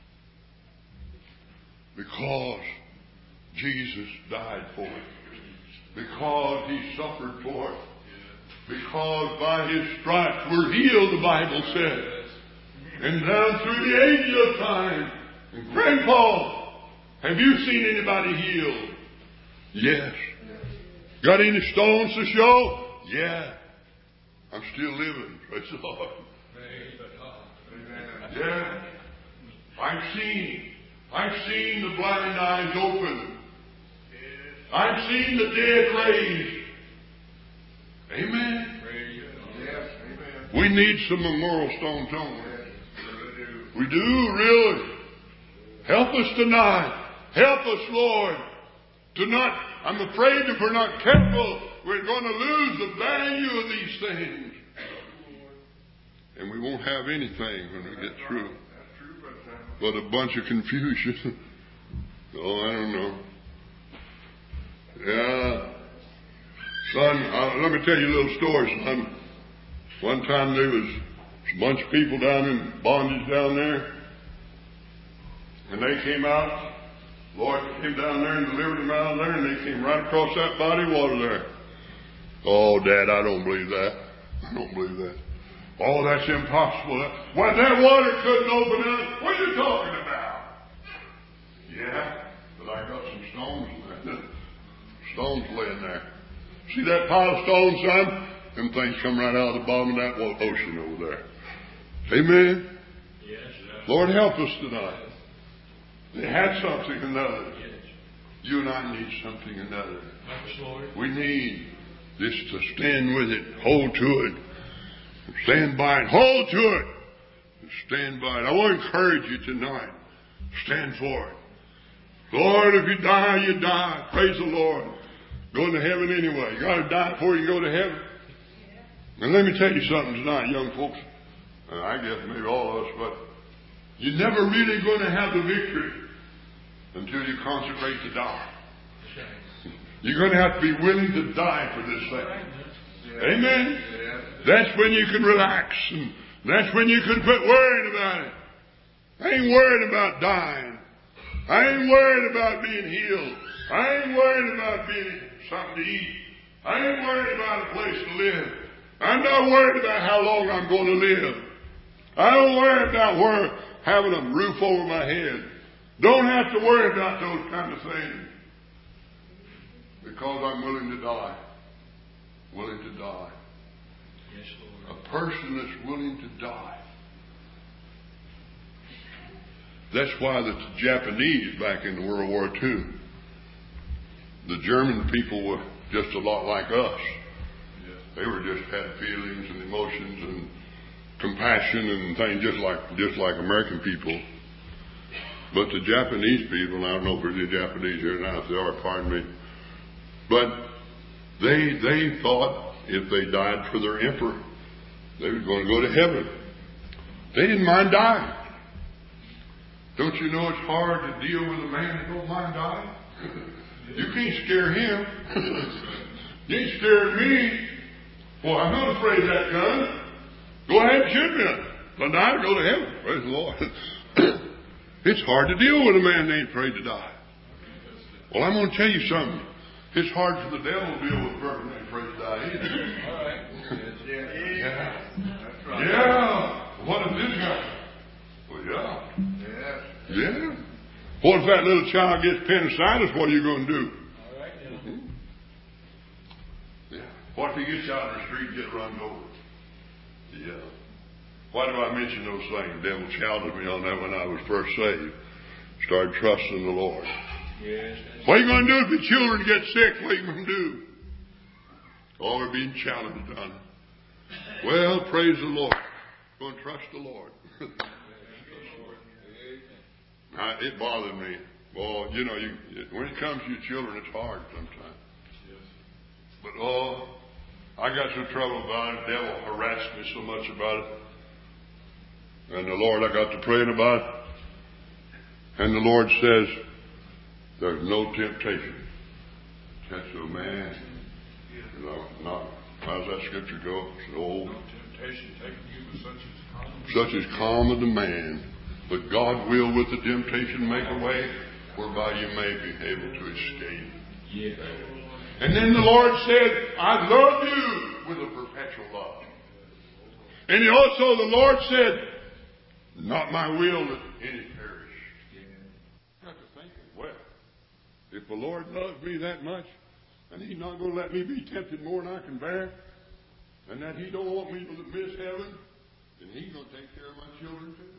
Because Jesus died for it. Because He suffered for it. Because by His stripes we're healed, the Bible says. And down through the ages of time. And Grandpa, have you seen anybody healed? Yes. Got any stones to show? Yeah. I'm still living. Praise the Lord. Yeah. I've seen. I've seen the blind eyes open. I've seen the dead raised. Amen. Yes, amen. We need some memorial stones, don't we? We do, really. Help us tonight. Help us, Lord, to not, I'm afraid if we're not careful, we're going to lose the value of these things. And we won't have anything when we get through. But a bunch of confusion. Oh, I don't know. Yeah. Son, uh, let me tell you a little story, son. One time there was a bunch of people down in bondage down there. And they came out. Lord came down there and delivered them out of there, and they came right across that body of water there. Oh, Dad, I don't believe that. I don't believe that. Oh, that's impossible. Well, that water couldn't open up. What are you talking about? Yeah, but I got some stones there. Stones laying there. See that pile of stones, son? Them things come right out of the bottom of that ocean over there. Amen? Yes, Lord, help us tonight. They had something another. You and I need something another. We need this to stand with it, hold to it, stand by it, hold to it, stand by it. I want to encourage you tonight. Stand for it. Lord, if you die, you die. Praise the Lord. Going to heaven anyway. You got to die before you go to heaven. And let me tell you something tonight, young folks. And I guess maybe all of us, but you're never really going to have the victory until you consecrate to die. You're going to have to be willing to die for this thing. Amen? That's when you can relax. And that's when you can quit worrying about it. I ain't worried about dying. I ain't worried about being healed. I ain't worried about being something to eat. I ain't worried about a place to live. I'm not worried about how long I'm going to live. I don't worry about where having a roof over my head. Don't have to worry about those kind of things. Because I'm willing to die. Willing to die. Yes, Lord. A person that's willing to die. That's why the Japanese back in World War Two, the German people were just a lot like us. They were just had feelings and emotions and compassion and things just like just like American people. But the Japanese people, and I don't know if there's any Japanese here now, if they are, pardon me, but they they thought if they died for their emperor, they were going to go to heaven. They didn't mind dying. Don't you know it's hard to deal with a man that don't mind dying? You can't scare him. You ain't scaring me. Well, I'm not afraid of that gun. Go ahead and shoot me. If I die, go to heaven. Praise the Lord. It's hard to deal with a man that ain't afraid to die. Well, I'm going to tell you something. It's hard for the devil to deal with a person that ain't afraid to die either. All right. Yeah. Yeah. That's right. Yeah. What if this guy? Well, yeah. Yes. Yeah. What if that little child gets appendicitis? What are you going to do? All right, now. Mm-hmm. Yeah. What if he gets out in the street and gets run over? Yeah. Why do I mention those things? The devil challenged me on that when I was first saved. Started trusting the Lord. Yes. What are you going to do if the children get sick? What are you going to do? Oh, we're being challenged on it. Well, praise the Lord. Going to trust the Lord. I, it bothered me. Well, you know, you, when it comes to your children, it's hard sometimes. But oh, I got some trouble about it. The devil harassed me so much about it. And the Lord, I got to praying about it. And the Lord says, there's no temptation. That's a man. You know, not, how's that scripture go? It's old. No temptation taking you, but such as common. Such is common to man. But God will with the temptation make a way whereby you may be able to escape. Yes. And then the Lord said, I love you with a perpetual love. And he also, the Lord said, not my will that any perish. I have to think, well, if the Lord loves me that much, and he's not going to let me be tempted more than I can bear, and that he don't want me to miss heaven, then he's going to take care of my children too.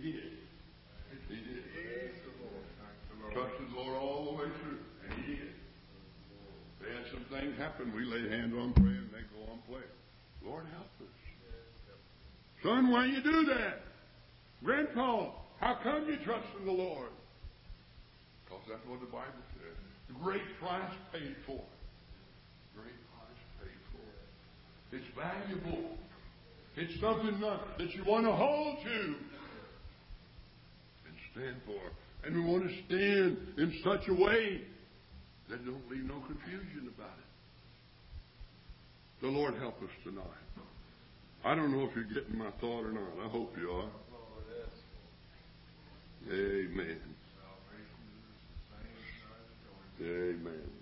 did. He did. Praise the Lord. Thank the Lord. Trusted the Lord all the way through. And he did. They had some things happen. We laid hands on pray and they go on playing. Lord help us. Son, why you do that? Grandpa, how come you trust in the Lord? Because that's what the Bible says. The great price paid for. Great price paid for. It's valuable. It's something that that you want to hold to and stand for. And we want to stand in such a way that don't leave no confusion about it. The Lord help us tonight. I don't know if you're getting my thought or not. I hope you are. Amen. Amen.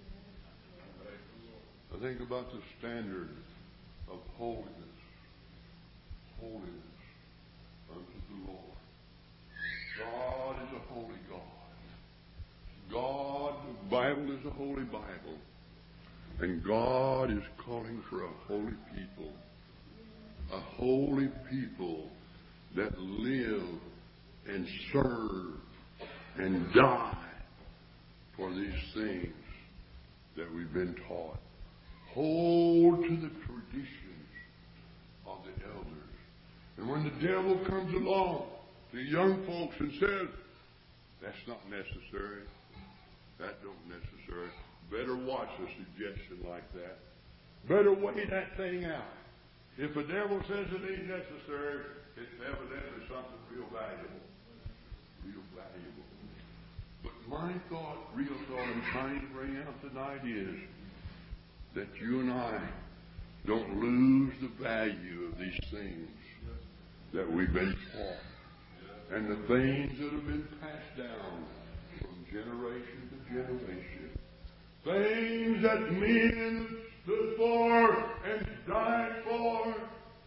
I think about the standard of holiness. Holiness unto the Lord. God is a holy God. God, the Bible is a holy Bible. And God is calling for a holy people. A holy people that live and serve and die for these things that we've been taught. Hold to the traditions of the elders. And when the devil comes along to young folks and says, that's not necessary, that don't necessary, better watch a suggestion like that. Better weigh that thing out. If the devil says it ain't necessary, it's evidently something real valuable. Real valuable. But my thought, real thought I'm trying to bring out tonight is that you and I don't lose the value of these things that we've been taught. And the things that have been passed down from generation to generation. Things that men stood for and died for.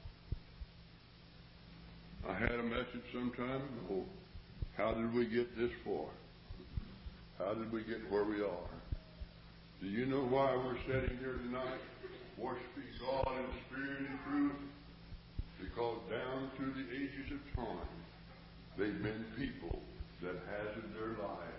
I had a message some time ago. How did we get this far? How did we get where we are? Do you know why we're sitting here tonight, worshiping God in spirit and truth? Because down through the ages of time, they've been people that hazarded their lives.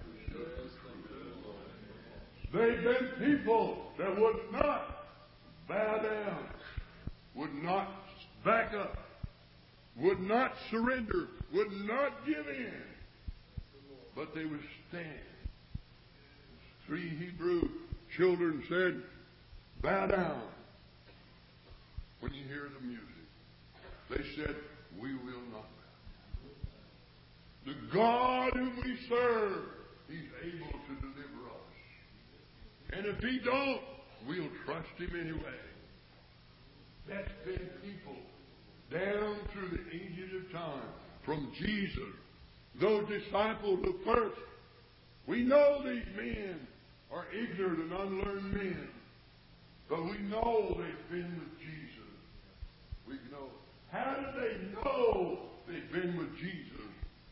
They've been people that would not bow down, would not back up, would not surrender, would not give in, but they would stand. Three Hebrew children said, bow down when you hear the music. They said, we will not bow. The God whom we serve, He's able to deliver us. And if He don't, we'll trust Him anyway. That's been people down through the ages of time. From Jesus, those disciples of first. We know these men are ignorant and unlearned men. But we know they've been with Jesus. We know. How did they know they've been with Jesus?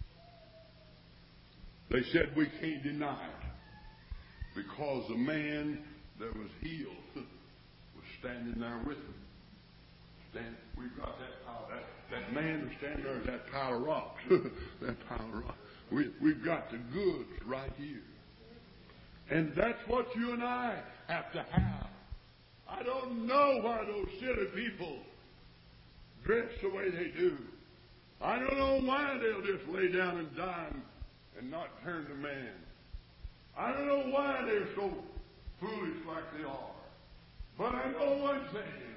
They said we can't deny it. Because the man that was healed was standing there with them. Stand, we've got that pile. That, that man was standing there, that pile of rocks. that pile of rocks. We, we've got the goods right here. And that's what you and I have to have. I don't know why those silly people dress the way they do. I don't know why they'll just lay down and die and, and not turn to man. I don't know why they're so foolish like they are. But I know one thing.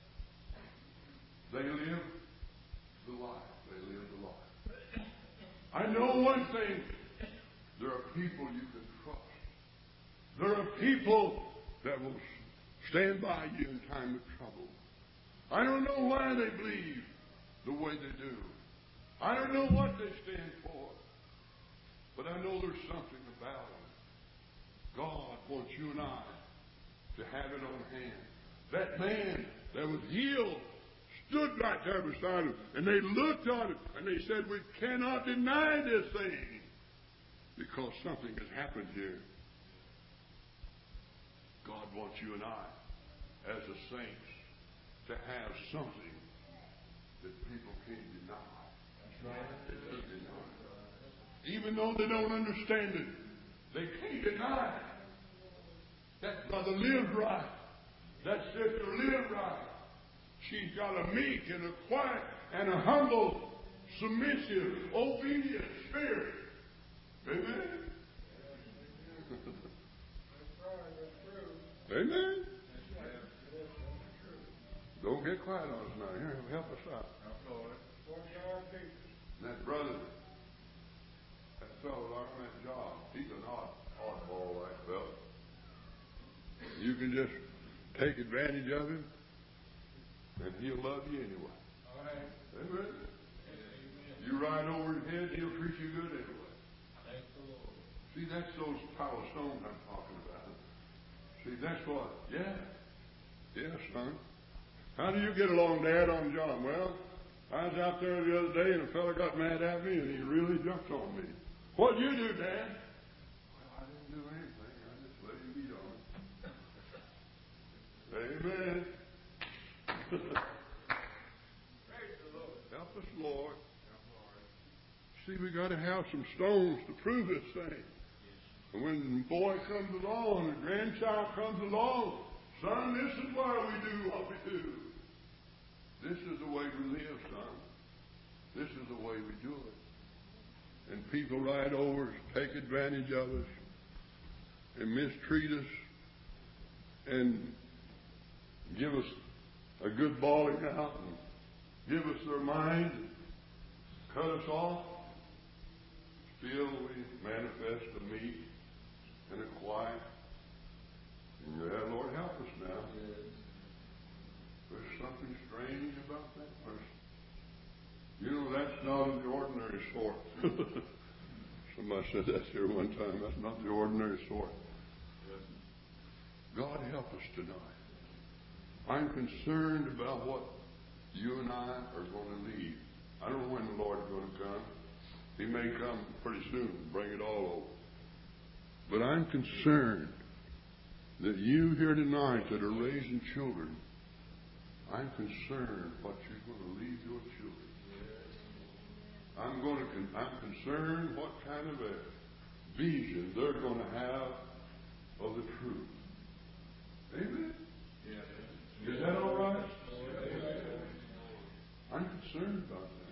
They live the life. They live the life. I know one thing. There are people you can trust. There are people that will stand by you in time of trouble. I don't know why they believe the way they do. I don't know what they stand for. But I know there's something about them. God wants you and I to have it on hand. That man that was healed stood right there beside him, and they looked on it, and they said, we cannot deny this thing because something has happened here. God wants you and I, as the saints, to have something that people can't deny. That's right. They can't deny. Even though they don't understand it, they can't deny it. That brother lived right. That sister lived right. She's got a meek and a quiet and a humble, submissive, obedient spirit. Amen? That's right, that's true. Amen? That's true. Don't get quiet on us now. Here, help us out. Lord. Watch our people. That brother, that fellow out on that job, he's an odd, oddball, that fellow. You can just take advantage of him, and he'll love you anyway. All right. Amen? Amen. You ride over his head, he'll treat you good anyway. Thank the Lord. See, that's those power stones I'm talking about. See, that's what. Yeah. Yeah, son. How do you get along, Dad, on John? Well, I was out there the other day and a fella got mad at me and he really jumped on me. What'd you do, Dad? Well, I didn't do anything. I just let him beat on it. Amen. Praise the Lord. Help us, Lord. See, we got to have some stones to prove this thing. And when the boy comes along, the grandchild comes along, son, this is why we do what we do. This is the way we live, son. This is the way we do it. And people ride over us, take advantage of us, and mistreat us, and give us a good bawling out, and give us their mind, and cut us off. Still, we manifest a meek and a quiet. And yeah, Lord, help us now. There's something strange about that person. You know, that's not of the ordinary sort. Somebody said that here one time. That's not the ordinary sort. God help us tonight. I'm concerned about what you and I are going to leave. I don't know when the Lord is going to come. He may come pretty soon and bring it all over. But I'm concerned that you here tonight that are raising children, I'm concerned what you're going to leave your children. I'm going to. I'm concerned what kind of a vision they're going to have of the truth. Amen. Is that all right? I'm concerned about that.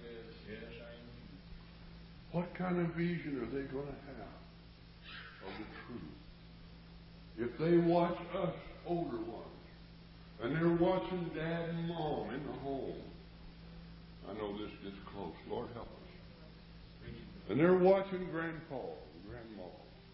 What kind of vision are they going to have of the truth? If they watch us older ones, and they're watching Dad and Mom in the home, I know this gets close. Lord help us. And they're watching Grandpa and Grandma,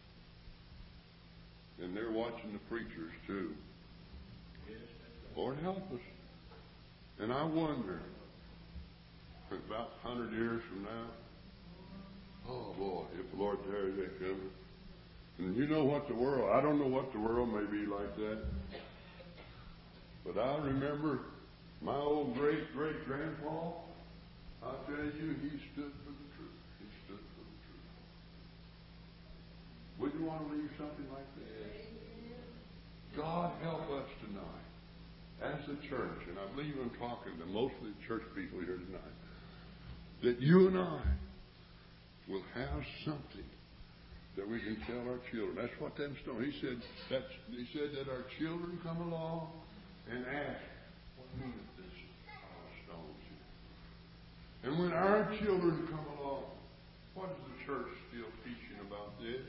and they're watching the preachers too. Lord help us. And I wonder, about a hundred years from now, oh boy, if the Lord tarries, they come. And you know what the world, I don't know what the world may be like that. But I remember my old great great grandpa, I'll tell you, he stood for the truth. He stood for the truth. Wouldn't you want to leave something like that? God help us tonight as a church, and I believe I'm talking to most of the church people here tonight, that you and I will have something that we can tell our children. That's what them stones. He said that he said that our children come along and ask, what meaneth this our stones here? And when our children come along, what is the church still teaching about this?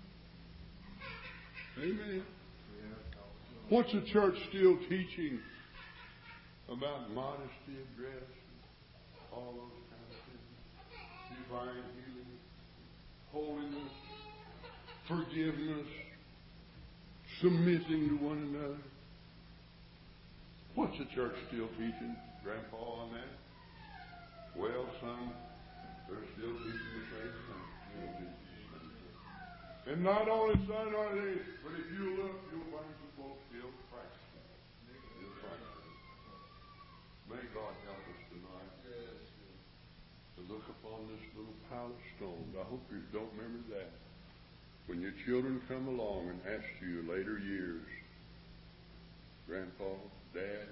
Amen. What's the church still teaching about modesty of dress, all those kind of things? Divine healing, holiness, forgiveness, submitting to one another. What's the church still teaching, Grandpa, on that? Well, son, they're still teaching the same thing. Still teaching the same thing. And not only, son, are they, but if you look, you'll find some folks still practicing. You'll practice. May God help us tonight to look upon this little pile of stones. I hope you don't remember that. When your children come along and ask you later years, Grandpa, Dad,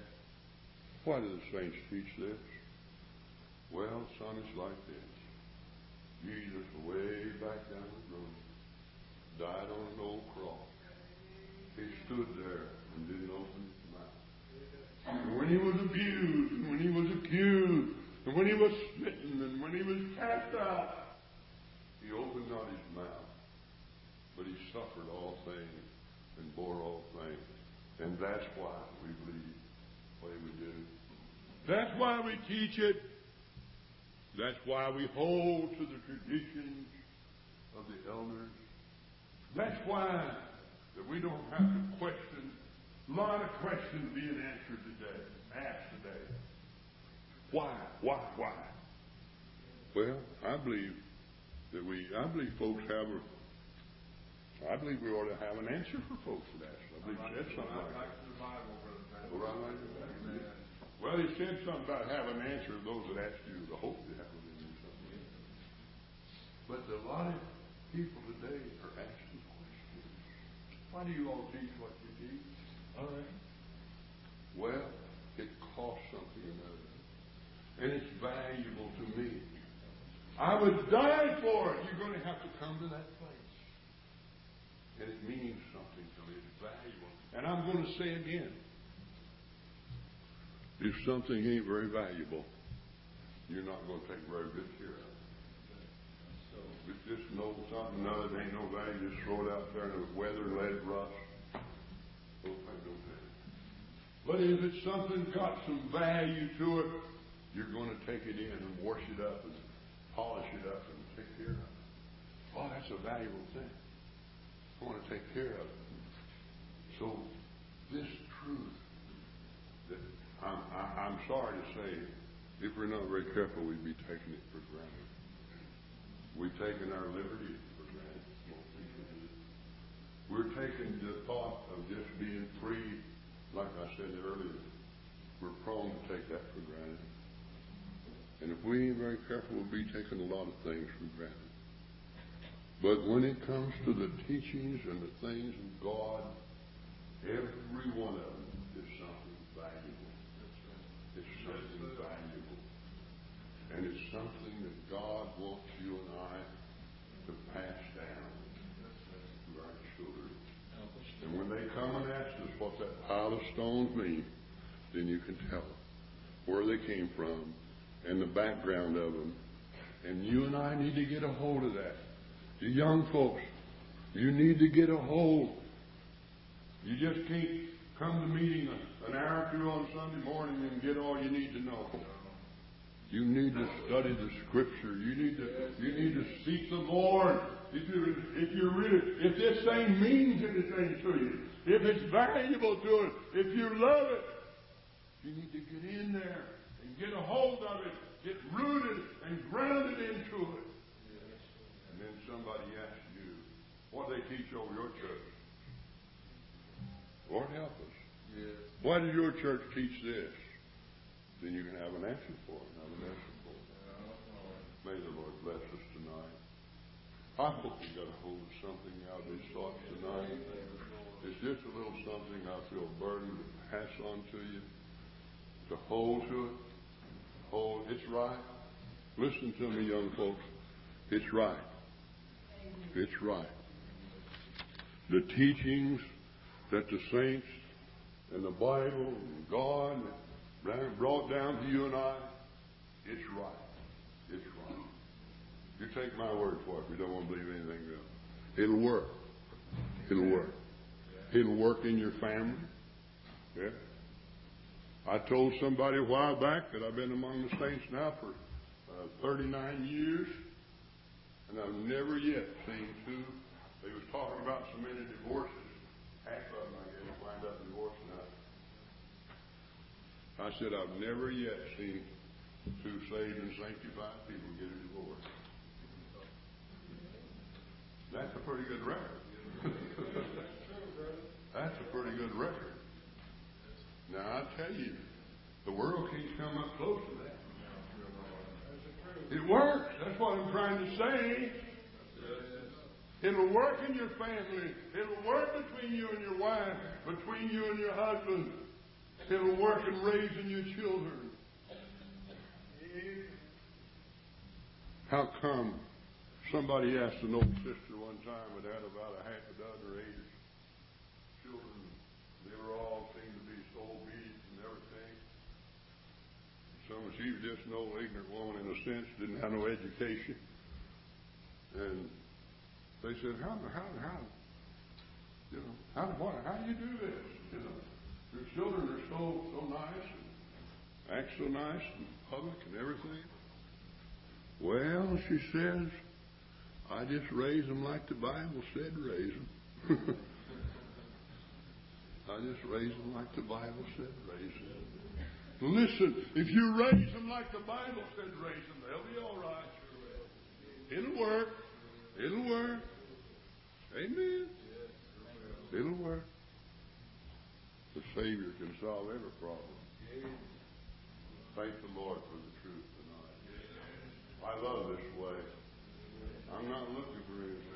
why do the saints teach this? Well, son, it's like this. Jesus, way back down the road, died on an old cross. He stood there and didn't open his mouth. And when he was abused, and when he was accused, and when he was smitten, and when he was cast out, he opened not his mouth. But he suffered all things and bore all things. And that's why we believe the way we do. That's why we teach it. That's why we hold to the traditions of the elders. That's why that we don't have to question. A lot of questions being answered today, asked today. Why? Why? Why? Well, I believe that we, I believe folks have a, I believe we ought to have an answer for folks that ask. I believe he said something like that. the Bible, Brother Pat. Well, I like that. Well, he said something about having an answer to those that ask you to hope they have an answer. But a lot of people today are asking questions. Why do you all teach what you teach? All right. Well, it costs something or another. And it's valuable to me. I would die for it. You're going to have to come to that place. And it means something to me. It's valuable. And I'm going to say again, if something ain't very valuable, you're not going to take very good care of it. So if just know something other ain't no value, just throw it out there in the weather and let it rust. Don't make no sense. But if it's something got some value to it, you're going to take it in and wash it up and polish it up and take care of it. Oh, that's a valuable thing. I want to take care of it. So this truth that I'm, I, I'm sorry to say, if we're not very careful, we'd be taking it for granted. We've taken our liberty for granted. Most people do. We're taking the thought of just being free, like I said earlier. We're prone to take that for granted. And if we ain't very careful, we'll be taking a lot of things for granted. But when it comes to the teachings and the things of God, every one of them is something valuable. It's something valuable. And it's something that God wants you and I to pass down to our children. And when they come and ask us what that pile of stones mean, then you can tell them where they came from and the background of them. And you and I need to get a hold of that. You young folks, you need to get a hold. You just can't come to meeting an hour or two on Sunday morning and get all you need to know. You need to study the Scripture. You need to you need to seek the Lord. If you if you really if this thing means anything to you, if it's valuable to it, if you love it, you need to get in there and get a hold of it, get rooted and grounded into it. And then somebody asks you, what do they teach over your church? Lord help us. Yes. Why does your church teach this? Then you can have an answer for it. Have an answer for it. May the Lord bless us tonight. I hope you got a hold of something out of these thoughts tonight. It's just a little something I feel burdened to pass on to you. To hold to it. Hold. It's right. Listen to me, young folks. It's right. It's right. The teachings that the saints and the Bible and God brought down to you and I, it's right. It's right. You take my word for it if you don't want to believe anything else. It'll work. It'll work. It'll work in your family. Yeah. I told somebody a while back that I've been among the saints now for uh, thirty-nine years, and I've never yet seen two. They was talking about so many divorces. Half of them, I guess, wind up divorced now. I said, I've never yet seen two saved and sanctified people get a divorce. That's a pretty good record. That's a pretty good record. Now, I tell you, the world can't come up close to that. It works. That's what I'm trying to say. It'll work in your family. It'll work between you and your wife, between you and your husband. It'll work in raising your children. How come Somebody asked an old sister one time that had about a half a dozen or eight children. They were all seemed to be soul beads and everything. Some she was just an old ignorant woman in a sense, didn't have no education. And they said, how, how, how, you know, how, what, how do you do this? You know, your children are so, so nice and act so nice in public and everything. Well, she says, I just raise them like the Bible said raise them. I just raise them like the Bible said raise them. Listen, if you raise them like the Bible said raise them, they'll be all right. It'll work. It'll work. Amen. It'll work. The Savior can solve every problem. Thank the Lord for the truth tonight. I love this way. I'm not looking for anything.